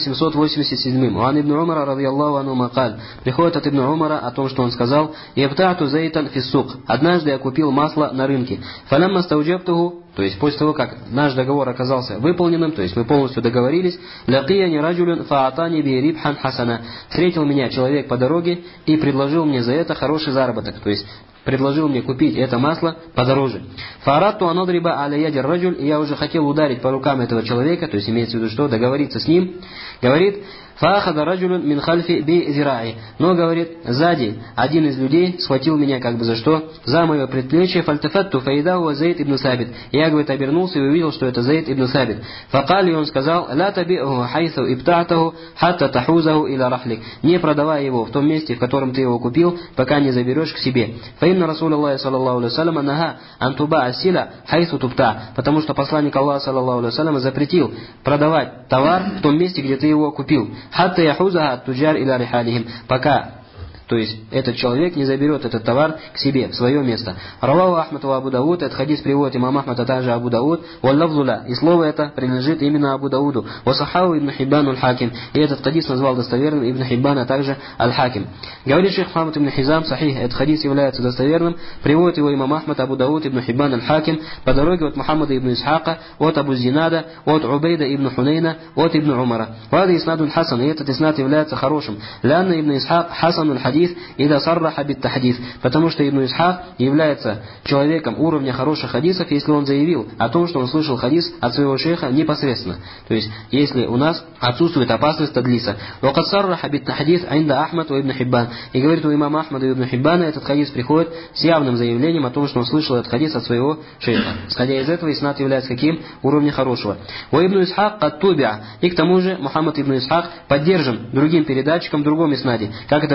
787. Уан ибн Умара радийаллаху анху макаль. Приходит от ибн Умара о том, что он сказал: «Ябта'ту зайтан фиссук». Однажды я купил масло на рынке. Фалямма стауджабтуху, то есть после того, как наш договор оказался выполненным, то есть мы полностью договорились, лакияни раджулюн фаатани би рибхан хасана. Встретил меня человек по дороге и предложил мне за это хороший заработок, то есть предложил мне купить это масло подороже. Фарату анадриба аля ядир раджуль, и я уже хотел ударить по рукам этого человека, то есть имеется в виду что, договориться с ним. Говорит, фаахада раджулюн мин хальфи би зираи. Но, говорит, сзади один из людей схватил меня как бы за что? За мое предплечье. Фальтафатту фаидаху Зайд ибн Сабит. Я, говорит, обернулся и увидел, что это Зайд ибн Сабит. Факали, он сказал, ла таби'уху хайсу ибта'таху хатта тахузаху иля рахлик. Не продавай его в том месте, в котором ты его купил, пока не заберешь к себе. Фаинна Расулаллахи саллаллаху алейхи вассалям наха антуба асила хайсу тубта. Потому что посланник Аллаха саллаллаху алейхи вассалям запретил продавать товар в том месте, где ты его купил. Хатта яхузаха туджар иля рихалихим. Пока, то есть этот человек не заберет этот товар к себе, в свое место. Раваху Ахмад ва Абу Дауд, этот хадис приводит имам Ахмад, а также Абу Дауд, валлавзуля, и слово это принадлежит именно Абу Дауду. Васахау ибн Хиббан аль-Хаким, и этот хадис назвал достоверным Ибн Хиббан, а также аль-Хаким. Говорит шейх Мухаммад ибн Хизам, сахих, этот хадис является достоверным, приводит его имам Ахмад, Абу Дауд, Ибн Хиббан аль-Хаким, по дороге от Мухаммада ибн Исхака, от Абу Зинада, от Убейда ибн Хунейна, от Ибн Умара. Вада иснадун хасан, и этот иснад является хорошим. Лянна ибн Исхак хасан аль-хадис, ида сарраха бит тахдис, потому что Ибн Исхак является человеком уровня хороших хадисов, если он заявил о том, что он слышал хадис от своего шейха непосредственно. То есть, если у нас отсутствует опасность тадлиса. Вакад сарраха бит тахдис инда Ахмад ва Ибн Хиббан. И говорит, у имама Ахмада и Ибн Хиббана этот хадис приходит с явным заявлением о том, что он слышал этот хадис от своего шейха. Исходя из этого, иснад является каким? Уровня хорошего. Ва Ибн Исхак кад тубиа. И к тому же Мухаммад ибн Исхак поддержан другим передатчиком в другом иснаде. Как это приходит у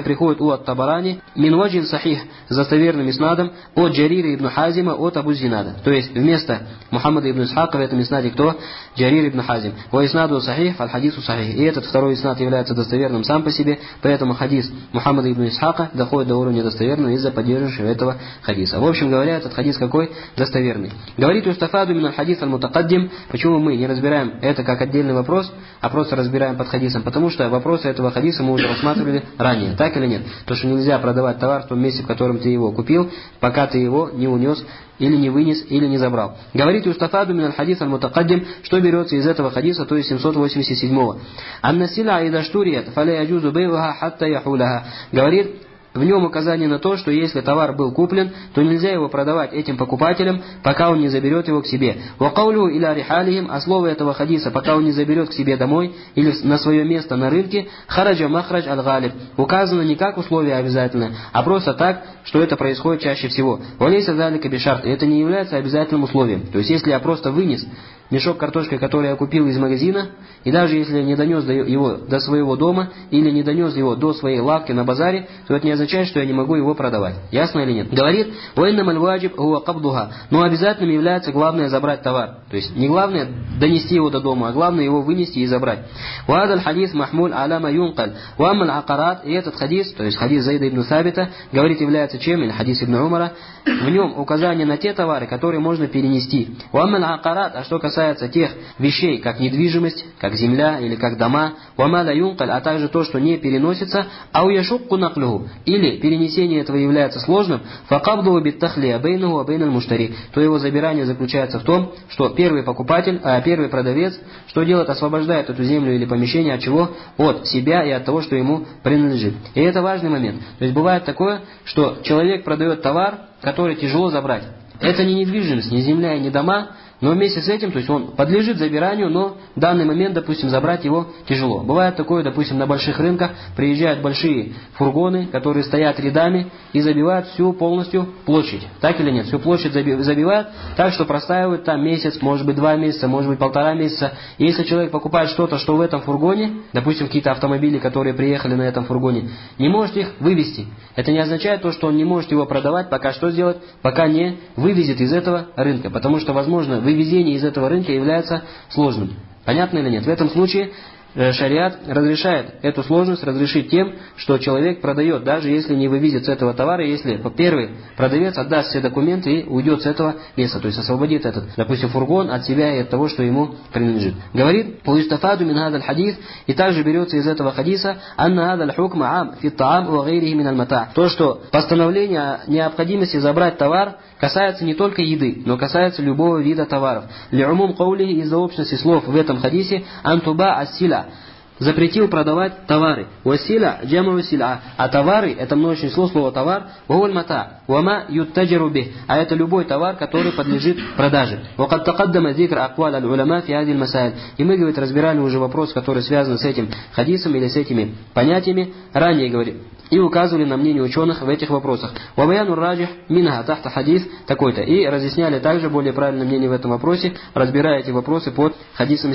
ахраджаху ат-Табарани мин ваджин сахих, с достоверным иснадом от Джарира ибн Хазима от Абу Зинада. То есть вместо Мухаммада ибн Исхака в этом иснаде кто? Джарир ибн Хазим. Ва иснаду сахих, фаль хадису сахих. И этот второй иснад является достоверным сам по себе, поэтому хадис Мухаммада ибн Исхака доходит до уровня достоверного из-за поддерживающего этого хадиса. В общем говоря, этот хадис какой? Достоверный. Говорит Устафаду мин аль-хадис аль-мутакаддим. Почему мы не разбираем это как отдельный вопрос, а просто разбираем под хадисом? Потому что вопросы этого хадиса мы уже рассматривали ранее. Так или нет? То, что нельзя продавать товар в том месте, в котором ты его купил, пока ты его не унес, или не вынес, или не забрал. Говорит Устафаду мин аль-хадис аль-мутакаддим, что берется из этого хадиса, то есть 787-го. Анна сила ида штурият, фаля яджузу бейваха хатта яхуляха. Говорит, в нем указание на то, что если товар был куплен, то нельзя его продавать этим покупателям, пока он не заберет его к себе. Вакаулю иля рихалихим, а слово этого хадиса, пока он не заберет к себе домой или на свое место на рынке, хараджа махрадж аль-галиб, указано не как условие обязательное, а просто так, что это происходит чаще всего. Валейса залика бишарт, это не является обязательным условием. То есть если я просто вынес мешок картошки, который я купил из магазина, и даже если я не донес его до своего дома или не донес его до своей лавки на базаре, то это не означает, что я не могу его продавать. Ясно или нет? Говорит, «Ваиннамаль ваджиб хуа кабдуха», но обязательным является главное забрать товар. То есть не главное донести его до дома, а главное его вынести и забрать. «Ваадаль хадис махмуль аляма юнкаль, ваамаль акарат», и этот хадис, то есть хадис Заида ибн Сабита, говорит, является чем? Или хадис ибн Умара, в нем указание на те товары, которые можно перенести. «Ваамаль акарат», а что касается тех вещей, как недвижимость, как земля или как дома, вамаля юнкаль, а также то, что не переносится, ау яшукку наклюху, или перенесение этого является сложным, факабдуху биттахлия бейнаху а бейналь муштари, то его забирание заключается в том, что первый покупатель, первый продавец, что делает? Освобождает эту землю или помещение от чего? От себя и от того, что ему принадлежит. И это важный момент. То есть бывает такое, что человек продает товар, который тяжело забрать. Это не недвижимость, не земля и не дома, но вместе с этим, то есть он подлежит забиранию, но в данный момент, допустим, забрать его тяжело. Бывает такое, допустим, на больших рынках приезжают большие фургоны, которые стоят рядами и забивают всю полностью площадь. Так или нет? Всю площадь забивают так, что простаивают там месяц, может быть 2 месяца, может быть 1,5 месяца. И если человек покупает что-то, что в этом фургоне, допустим, какие-то автомобили, которые приехали на этом фургоне, не может их вывезти. Это не означает то, что он не может его продавать, пока что сделать, пока не вывезет из этого рынка. Потому что, возможно, вывезение из этого рынка является сложным. Понятно или нет? В этом случае шариат разрешает эту сложность разрешить тем, что человек продает, даже если не вывезет с этого товара, если первый продавец отдаст все документы и уйдет с этого места, то есть освободит этот, допустим, фургон от себя и от того, что ему принадлежит. Говорит, «Уистафаду мин хадаль хадис», и также берется из этого хадиса, «Анна хадаль хукма ам фи таам ва гайрихи мин аль-мата». То, что постановление о необходимости забрать товар касается не только еды, но касается любого вида товаров. Ли'умум каулихи, из-за общности слов в этом хадисе, «Антуба ас-силя», запретил продавать товары. «Василя джаму силя», а товары, это множественное число слова товар, «вахуль мата», «вама юттаджиру бих», а это любой товар, который подлежит продаже. «Вакад такаддама зикр акваль аль-уляма фи адиль масаиль». И мы, говорит, разбирали уже вопрос, который связан с этим хадисом или с этими понятиями, ранее, говорит, и указывали на мнение ученых в этих вопросах. «Вабаяну раджих минха тахта хадис» такой-то. И разъясняли также более правильное мнение в этом вопросе, разбирая эти вопросы под хадисом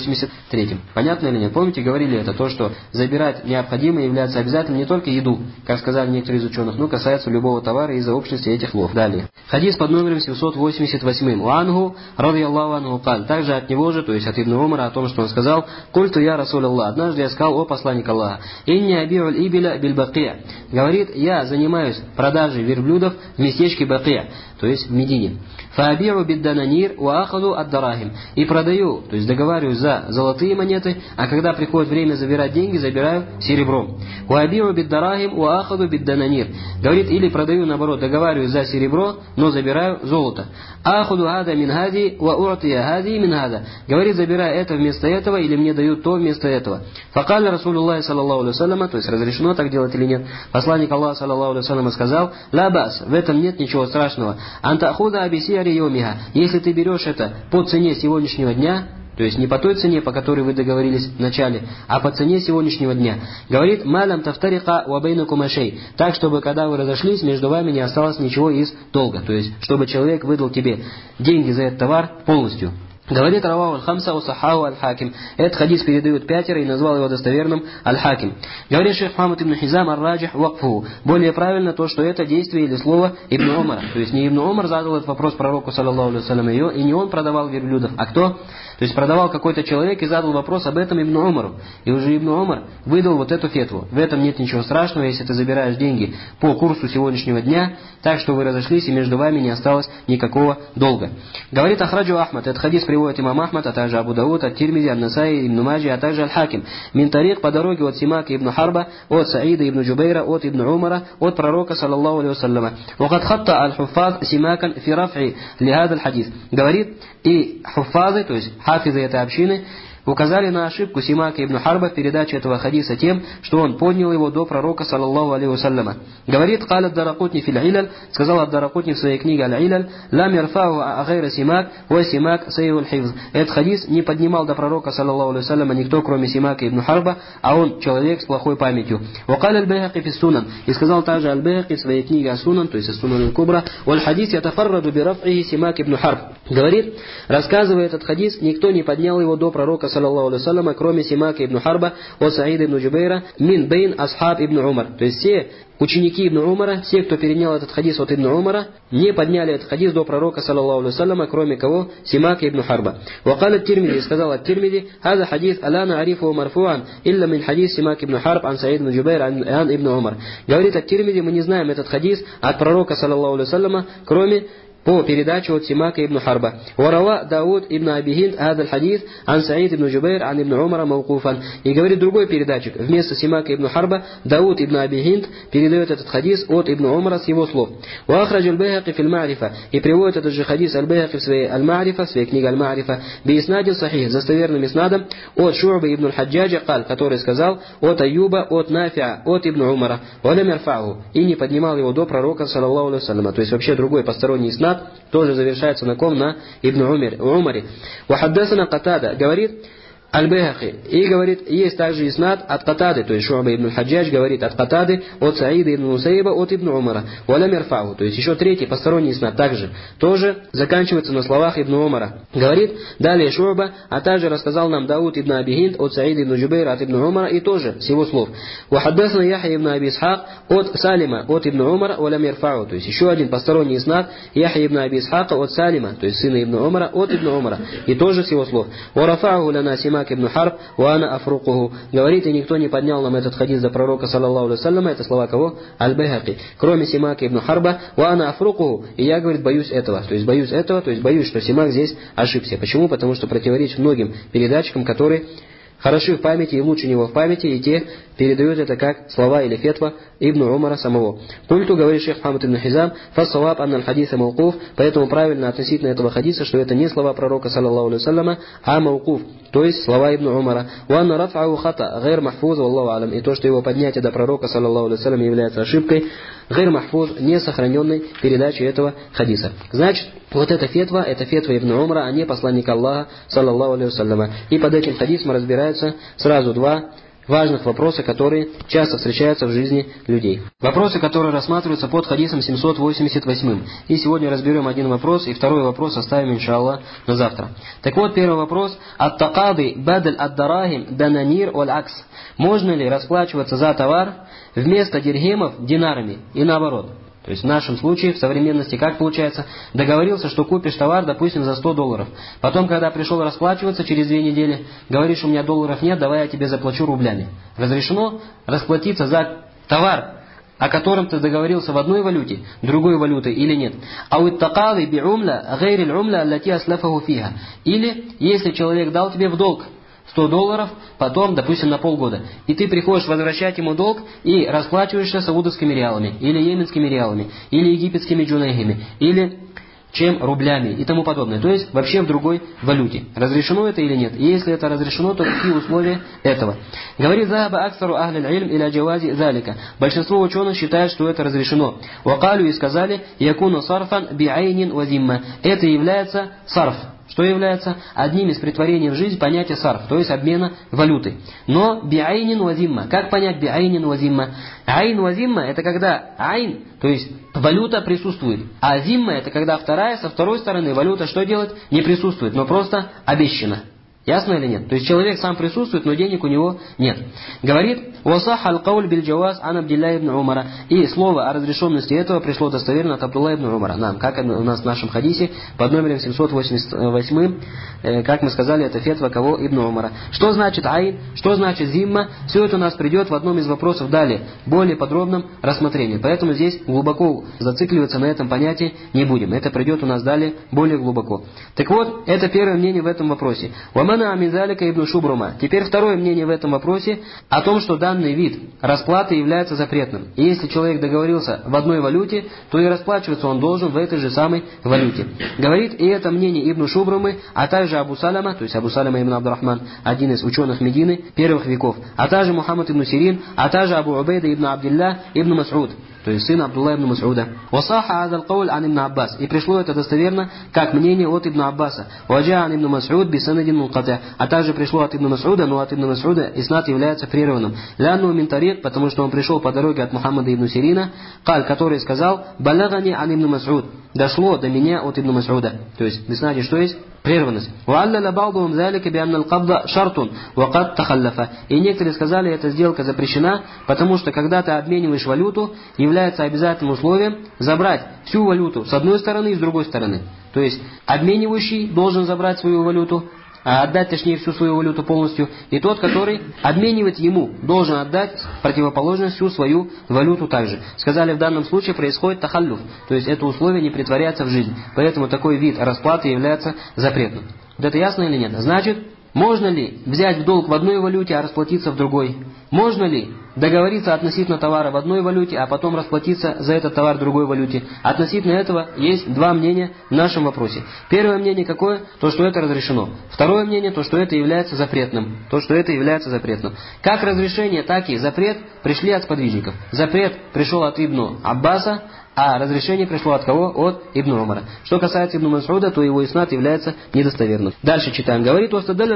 783. Понятно или нет? Помните, говорили это, то, что забирать необходимо является обязательным не только еду, как сказали некоторые из ученых, но касается любого товара из-за общности этих слов. Далее. Хадис под номером 788. «Уангу, ради Аллаху анху каль». Также от него же, то есть от Ибн Умара, о том, что он сказал, «Культу я Расуль Аллах». Однажды я сказал, о посланник Аллаха, «Инни аби'уль ибиля биль бакия». Говорит, я занимаюсь продажей верблюдов в местечке Бакия, то есть в Медине. «Фаабиру биддананир ва ахаду ад-дарахим». И продаю, то есть договариваюсь за золотые монеты, а когда приходит время забирать деньги, забираю серебром. «Ваабиру биддарахим ва ахаду биддананир». Говорит, или продаю, наоборот, договариваюсь за серебро, но забираю золото. «Ахаду хада мин хади ва у'тия хади мин хада». Говорит, забираю это вместо этого, или мне дают то вместо этого. «Факаля Расулуллахи саллаллаху алейхи вассаляма», то есть разрешено так делать или нет. Посланник Аллаха саллаллаху алейхи вассаляма сказал, «Ла бас», в этом нет ничего страшного. «Анта худа абисиари йомиха». Если ты берешь это по цене сегодняшнего дня, то есть не по той цене, по которой вы договорились в начале, а по цене сегодняшнего дня. Говорит, «Малям тафтарика уабейнакум ашей». Так, чтобы когда вы разошлись, между вами не осталось ничего из долга. То есть, чтобы человек выдал тебе деньги за этот товар полностью. Говорит раваху аль-хамса ва саххаху аль-хаким. Этот хадис передают пятеро и назвал его достоверным аль-хаким. Говорит шейх Мухаммад ибн Хизам ар-раджих вакфуху. Более правильно то, что это действие или слово Ибн Умара. То есть не Ибн Умар задал этот вопрос пророку, саллаллаху алейхи вассалям, и не он продавал верблюдов, а кто? То есть продавал какой-то человек и задал вопрос об этом Ибн Умару. И уже Ибн Умар выдал вот эту фетву. В этом нет ничего страшного, если ты забираешь деньги по курсу сегодняшнего дня, так что вы разошлись и между вами не осталось никакого долга. Говорит ахраджу Ахмад. Этот хадис приводит имам Ахмад, а также Абу Дауд, ат-Тирмизи, ан-Насаи, ибн Маджи, а также аль-Хаким. Мин тарик по дороге от Симака ибн Харба, от Саида ибн Джубейра, от Ибн Умара, от пророка, саллаллаху алейхи вассаляма. Вахад хатта аль-хуффаз Симакан фи раф'i ли хада аль-хадис. Говорит, и хуффазы, то есть хафизы этой общины, указали на ошибку Симака ибн Харба в передаче этого хадиса тем, что он поднял его до пророка, саллаллаху алейхи вассаляма. Говорит, каля ад-Даракутни фил иляль, сказал ад-Даракутни в своей книге аль-Иляль, лам ярфаху агайра Симак, ва Симак сайрул хифз. Этот хадис не поднимал до пророка, саллаллаху алейхи вассаляма, никто, кроме Симака ибн Харба, а он человек с плохой памятью. Ва каля аль-Байхаки фис Сунан, и сказал также аль-Байхаки в своей книге Ас-Сунан, то есть Ас-Сунан аль-Кубра, валь хадис ятафарраду би раф'ихи Симак ибн Харб. Говорит, рассказывая этот хадис, никто не поднял его до пророка, саллаллаху алейхи вассаляма, кроме Симака ибн Харба, от Саида ибн Джубейра, мин бейн асхаб ибн Умар. То есть все ученики Ибн Умара, все, кто перенял этот хадис от Ибн Умара, не подняли этот хадис до пророка, саллаллаху алейхи вассаляма, кроме кого? Симака ибн Харба. Вакал ат-Тирмизи, сказал ат-Тирмизи, хаза хадис аляна арифу марфуан, илля мин хадис Симака ибн Харб, ан Саид ибн Джубейр, ан Ибн Умар. Говорит ат-Тирмизи, мы не знаем этот хадис от пророка, саллаллаху алейхи вассаляма, кроме по передаче от Симака ибн Харба. Варава Дауд ибн Аби Хинд хаза хадис ан Саид ибн Джубейр, ан Ибн Умара мавкуфан. И говорит другой передатчик, вместо Симака ибн Харба, Дауд ибн Аби Хинд передает этот хадис от Ибн Умара с его слов. Вахраджу аль-Байхаки фил Ма'рифа, и приводит этот же хадис аль-Байхаки в своей аль-Ма'рифа, в своей книге аль-Ма'рифа, би иснадин сахих, достоверным иснадом, от Шу'бы ибн аль-Хаджаджа, который сказал, от Аюба, от Нафиа, от Ибн Умара, валям ярфаху, и не поднимал его до пророка, саллаллаху алейхи вассаляма. То есть вообще другой посторонний иснад тоже завершается на ком? На Ибн Умаре. Вахаддасана Катада, говорит Аль-Байхаки, и говорит, есть также иснад от Катады, то есть Шу'ба ибн аль-Хаджадж говорит от Катады, от Саида ибн Мусаиба, от Ибн Умара, валям ярфаху, то есть еще третий посторонний иснад также, тоже заканчивается на словах Ибн Умара. Говорит, далее Шу'ба, а также рассказал нам Дауд ибн Аби Хинд от Саида ибн Джубейра, от Ибн Умара, и тоже с его слов. Вахаддасана Яхья ибн Аби Исхак от Салима, от Ибн Умара, валям ярфаху, то есть еще один посторонний иснад, Яхья ибн Аби Исхака от Салима, то есть сына Ибн Умара, от Ибн Умара, и тоже с его слов. Варафаху лана Симак ибн Харб, вана афрукуху. Говорит, и никто не поднял нам этот хадис за пророка, саллаллаху алейхи вассаляма, это слова кого? Аль-Байхаки. Кроме Симака ибн Харба, вана афрукуху, и я, говорит, боюсь этого. То есть боюсь, что Симак здесь ошибся. Почему? Потому что противоречит многим передатчикам, которые хороши в памяти и лучше него в памяти, и те передают это как слова или фетва Ибн Умара самого. Культу, говорит шейх Мухаммад ибн Хизам, фас-саваб анна аль-хадиса мауқуф, поэтому правильно относительно этого хадиса, что это не слова пророка, саллаллаху алейхи вассаляма, а мауқуф, то есть слова Ибн Умара. Ва анна раф'аху хата, гайр махфуз, валлаху алям, и то, что его поднятие до пророка, саллаллаху алейхи вассаляма, является ошибкой, гайр махфуз, не сохраненной передачей этого хадиса. Значит, вот эта фетва Ибн Умара, а не посланника Аллаха, саллаллаху алейхи вассаляма. И под этим хадисом разбираются сразу два важных вопроса, которые часто встречаются в жизни людей. Вопросы, которые рассматриваются под хадисом 788. И сегодня разберем один вопрос, и второй вопрос оставим, иншаллах, на завтра. Так вот, первый вопрос. Ат-такады бадаль ад-дарахим дананир оль-акс. Можно ли расплачиваться за товар вместо дирхемов динарами и наоборот? То есть в нашем случае, в современности, как получается, договорился, что купишь товар, допустим, за $100. Потом, когда пришел расплачиваться через 2 недели, говоришь, у меня долларов нет, давай я тебе заплачу рублями. Разрешено расплатиться за товар, о котором ты договорился в одной валюте, другой валютой или нет? Ау-ит-такады би-умля гайриль умля аллати аслафаху фиха. Или, если человек дал тебе в долг $100, потом, допустим, на полгода. И ты приходишь возвращать ему долг и расплачиваешься саудовскими реалами, или йеменскими реалами, или египетскими джунайхами, или чем рублями и тому подобное. То есть вообще в другой валюте. Разрешено это или нет? И если это разрешено, то какие условия этого? Говорит Захаба аксару ахлиль ильм иля джавази залика. Большинство ученых считают, что это разрешено. Вакалю и сказали, якуну сарфан биайнин вазимма. Это является сарф. что является одним из претворений в жизнь понятия сарф, то есть обмена валюты. Но биайнин вазимма. Как понять биайнин вазимма? Айн вазимма — это когда айн, то есть валюта присутствует, а зимма — это когда со второй стороны валюта что делает? Не присутствует, но просто обещана. Ясно или нет? То есть человек сам присутствует, но денег у него нет. Говорит: «Васах аль-кауль биль-джаваз ан Абдилля ибн Умара». И слово о разрешенности этого пришло достоверно от Абдулла ибн Умара. Как у нас в нашем хадисе под номером 788, как мы сказали, это фетва кого? Ибн Умара. Что значит айн? Что значит зимма? Все это у нас придет в одном из вопросов далее, более подробном рассмотрении. Поэтому здесь глубоко зацикливаться на этом понятии не будем. Это придет у нас далее более глубоко. Так вот, это первое мнение в этом вопросе. Ибн Шубрума. Теперь второе мнение в этом вопросе о том, что данный вид расплаты является запретным. И если человек договорился в одной валюте, то и расплачиваться он должен в этой же самой валюте. Говорит, и это мнение Ибн Шубрумы, а также Абу Салама, то есть Абу Салама ибн Абдурахман, один из ученых Медины первых веков, а также Мухаммад ибн Сирин, а также Абу Убейда ибн Абдилля ибн Мас'уд, то есть сын Абдулла ибн Мас'уда. «Васаха азал кауль ан ибн Аббас». И пришло это достоверно, как мнение от ибн Аббаса. «Ваджа ан ибн Мас'уд бисанадин мункатя». А также пришло от ибн Мас'уда, но от ибн Мас'уда иснад является прерванным. «Лянну мин тарик», потому что он пришел по дороге от Мухаммада ибн Сирина, который сказал: «Балагани ан ибн Мас'уд». Дошло до меня от ибн Мас'уда. То есть, в иснаде что есть? Прерванность. И некоторые сказали, эта сделка запрещена, потому что когда ты обмениваешь валюту, является обязательным условием забрать всю валюту с одной стороны и с другой стороны. То есть обменивающий должен забрать свою валюту, отдать, точнее, всю свою валюту полностью, и тот, который обменивает ему, должен отдать противоположность всю свою валюту также. Сказали, в данном случае происходит тахаллюф, то есть это условие не претворяется в жизнь, поэтому такой вид расплаты является запретным. Вот это ясно или нет? Значит, можно ли взять в долг в одной валюте, а расплатиться в другой? Можно ли договориться относительно товара в одной валюте, а потом расплатиться за этот товар в другой валюте? Относительно этого есть два мнения в нашем вопросе. Первое мнение какое? То, что это разрешено. Второе мнение, то, что это является запретным. Как разрешение, так и запрет пришли от сподвижников. Запрет пришел от Ибн Аббаса, а разрешение пришло от кого? От Ибн Умара. Что касается Ибн Мас'уда, то его иснад является недостоверным. Дальше читаем. Говорит: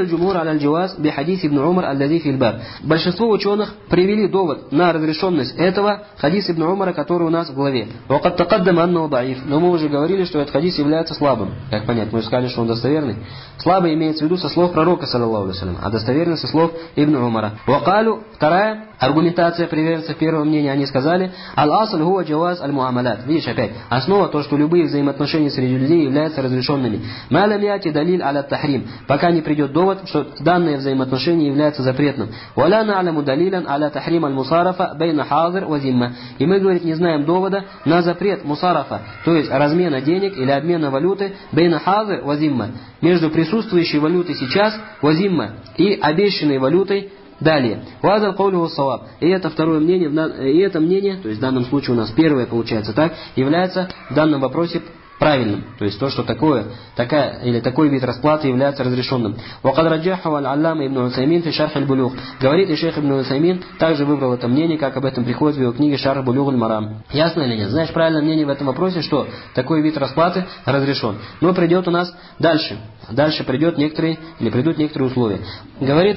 большинство ученых привели довод на разрешенность этого хадис Ибн Умара, который у нас в главе. Но мы уже говорили, что этот хадис является слабым. Как понять? Мы сказали, что он достоверный. Слабый имеется в виду со слов пророка, саллаллаху алейхи ва саллям, а достоверный со слов Ибн Умара. Вторая аргументация приверженцев первого мнения, они сказали: «Аль-асл хуа джаваз аль-муамалят». Видишь, опять, основа то, что любые взаимоотношения среди людей являются разрешенными. «Малям яти далиль аля тахрим», пока не придет довод, что данное взаимоотношение является запретным. «Валя на'аляму далилян аля тахрим аль-мусарафа бейна хазир ва зимма». И мы, говорит, не знаем довода на запрет мусарафа, то есть размена денег или обмена валюты бейна хазир ва зимма, между присутствующей валютой сейчас ва зимма и обещанной валютой далее. И это второе мнение, и это мнение, то есть в данном случае у нас первое получается так, является в данном вопросе правильным. То есть то, что такой вид расплаты является разрешенным. Говорит и шейх Ибн Усаймин также выбрал это мнение, как об этом приходит в его книге Шарх Булюг аль-Марам. Ясно или нет? Знаешь правильное мнение в этом вопросе, что такой вид расплаты разрешен. Но придет у нас дальше. Дальше придут некоторые условия. Говорит: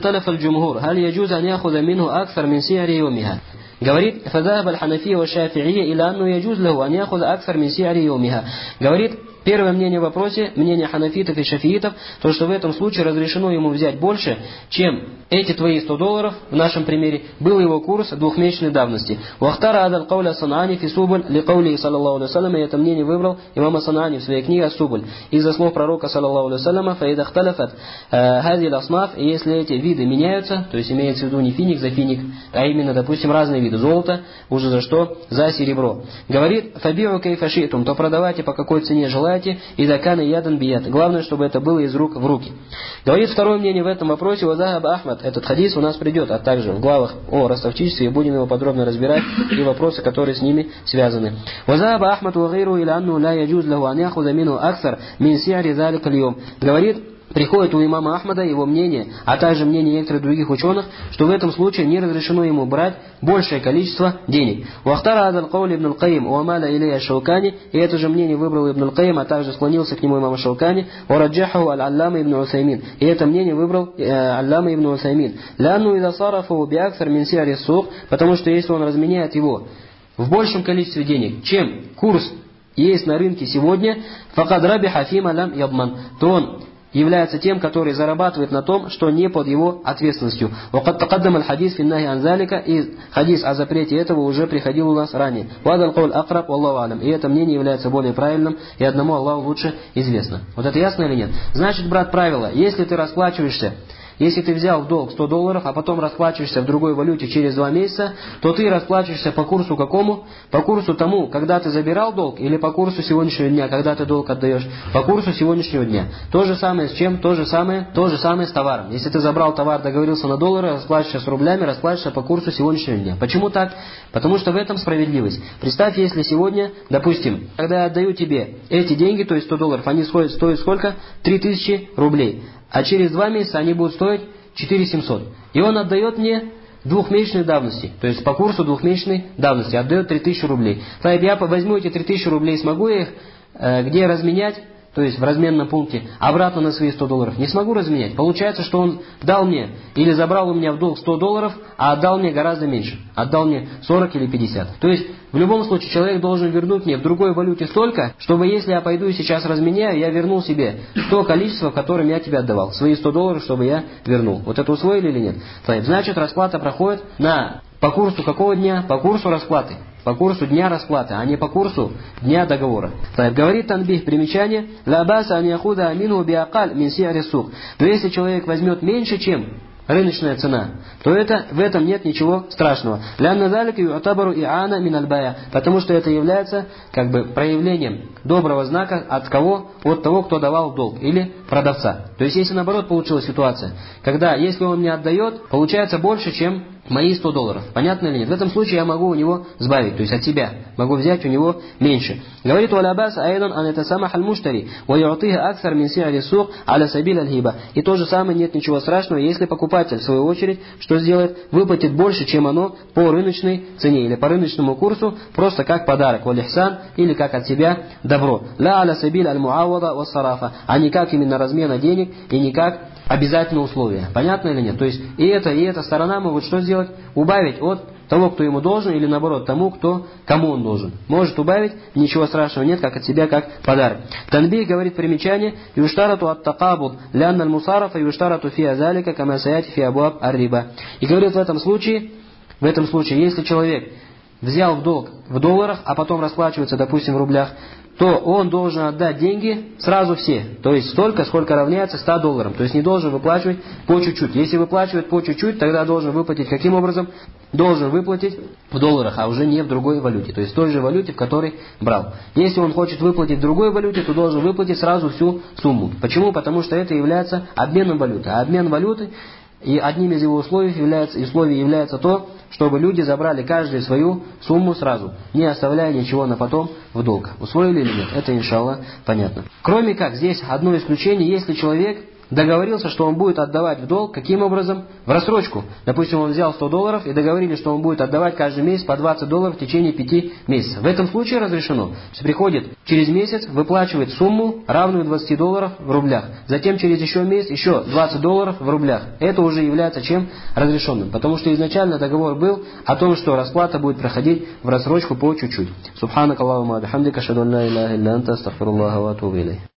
говорит: «Фадахаб аль-Ханафия ва Шафи'ия иля анну яджуз лаху ан яхуза аксар мин си'ари йомиха». Говорит, первое мнение в вопросе, мнение ханафитов и шафиитов, то, что в этом случае разрешено ему взять больше, чем эти твои $100, в нашем примере, был его курс двухмесячной давности. «Вахтара адал кауля Санаани фи субуль ли каули саллаллаху алейхи салям». И это мнение выбрал имам Санаани в своей книге «Ас-Субуль». Из-за слов пророка саллаллаху алейхи салям: «Фаида хталафат хази ласнаф». И если эти виды меняются, то есть имеется в виду не финик за финик, а именно, допустим, разные виды золота, уже за что? За серебро. Говорит: «Фабиу кейфа ши'тум», то продавайте по какой цене желаете, и дакана ядан бият. Главное, чтобы это было из рук в руки. Говорит второе мнение в этом вопросе: «Вазахаб Ахмад». Этот хадис у нас придет, а также в главах о ростовчичестве, и будем его подробно разбирать, и вопросы, которые с ними связаны. «Вазахаб Ахмад ва гайру иля анну ла яджуз лаху ан яхуза мину аксар мин си'ри залика аль-йом». Говорит приходит у имама Ахмада его мнение, а также мнение некоторых других ученых, что в этом случае не разрешено ему брать большее количество денег. Уахтара адал каули ибн аль-Каим, уамаля илия Шаукани, и это же мнение выбрал ибн аль-Каим, а также склонился к нему имам Шаукани, ураджаху аль-Аллама ибн Усаймин, и это мнение выбрал Аллама ибн Усаймин. Лянну ида сарафу биаксар мин сиари сух, потому что если он разменяет его в большем количестве денег, чем курс есть на рынке сегодня, факад рабиха фима лам ядман, то он является тем, который зарабатывает на том, что не под его ответственностью. وقد تقدم الحديث في النهي عن ذلك, и хадис о запрете этого уже приходил у нас ранее. وهذا القول أقرب والله أعلم, и это мнение является более правильным, и одному Аллаху лучше известно. Вот это ясно или нет? Значит, брат, правило, если ты расплачиваешься, если ты взял в долг $100, а потом расплачиваешься в другой валюте через 2 месяца, то ты расплачиваешься по курсу какому? По курсу тому, когда ты забирал долг, или по курсу сегодняшнего дня, когда ты долг отдаешь? По курсу сегодняшнего дня. То же самое с чем? То же самое с товаром. Если ты забрал товар, договорился на доллары, расплачиваешься с рублями, расплачиваешься по курсу сегодняшнего дня. Почему так? Потому что в этом справедливость. Представь, если сегодня, допустим, когда я отдаю тебе эти деньги, то есть $100, они стоят сколько? 3000 рублей. А через 2 месяца они будут стоить 4700. И он отдает мне двухмесячной давности, то есть по курсу двухмесячной давности, отдает 3000 рублей. Так я возьму эти 3000 рублей, смогу я их где разменять, то есть в разменном пункте, обратно на свои $100. Не смогу разменять. Получается, что он дал мне, или забрал у меня в долг $100, а отдал мне гораздо меньше. Отдал мне 40 или 50. То есть, в любом случае, человек должен вернуть мне в другой валюте столько, чтобы если я пойду и сейчас разменяю, я вернул себе то количество, которым я тебе отдавал. Свои $100, чтобы я вернул. Вот это усвоили или нет? Значит, расплата проходит по курсу какого дня? По курсу расплаты. По курсу дня расплаты, а не по курсу дня договора. Говорит Танбих, примечание, «Ла баса ан яхуда амину биакаль мин си'ри сук». Но если человек возьмет меньше, чем рыночная цена, то в этом нет ничего страшного. «Лянна залика ю'табару и'ана мин аль-бая», потому что это является как бы проявлением доброго знака от кого? От того, кто давал долг, или продавца. То есть, если наоборот получилась ситуация, когда, если он мне отдает, получается больше, чем мои $100. Понятно или нет? В этом случае я могу у него сбавить, то есть от себя. Могу взять у него меньше. Говорит Уалабас айдан ан это самах аль-муштари ва ю'тиха аксар мин си'ри сук аля сабиль аль-хиба. И то же самое, нет ничего страшного, если покупатель в свою очередь что сделает? Выплатит больше, чем оно по рыночной цене или по рыночному курсу, просто как подарок валихсан или как от себя добро. Ла аля сабиль аль-муавада ва сарафа, а не как именно размена денег и не как обязательное условие. Понятно или нет? То есть и эта сторона могут что сделать? Убавить от того, кто ему должен, или наоборот тому, кому он должен. Может убавить, ничего страшного нет, как от себя, как подарок. Танбих говорит примечание, юштарату ат-такабуд, лянна аль-мусарафа юштарату фи азалика, кама саяти фи абуаб ар-риба. И говорит в этом случае, если человек взял в долг в долларах, а потом расплачивается, допустим, в рублях, то он должен отдать деньги сразу все. То есть столько, сколько равняется $100. То есть не должен выплачивать по чуть-чуть. Если выплачивает по чуть-чуть, тогда должен выплатить каким образом? Должен выплатить в долларах, а уже не в другой валюте. То есть в той же валюте, в которой брал. Если он хочет выплатить в другой валюте, то должен выплатить сразу всю сумму. Почему? Потому что это является обменом валюты. А обмен валюты, и одним из его условий является то, чтобы люди забрали каждый свою сумму сразу, не оставляя ничего на потом в долг. Усвоили или нет? Это, иншаллах, понятно. Кроме как, здесь одно исключение, если человек договорился, что он будет отдавать в долг, каким образом? В рассрочку. Допустим, он взял $100 и договорились, что он будет отдавать каждый месяц по $20 в течение 5 месяцев. В этом случае разрешено. То есть приходит через месяц, выплачивает сумму, равную $20 в рублях. Затем через еще месяц, еще $20 в рублях. Это уже является чем? Разрешенным. Потому что изначально договор был о том, что расплата будет проходить в рассрочку по чуть-чуть. Субханак Аллахумма бихамдика, ашхаду ан ла иляха илля анта, астагфируллаха ва атубу илейх.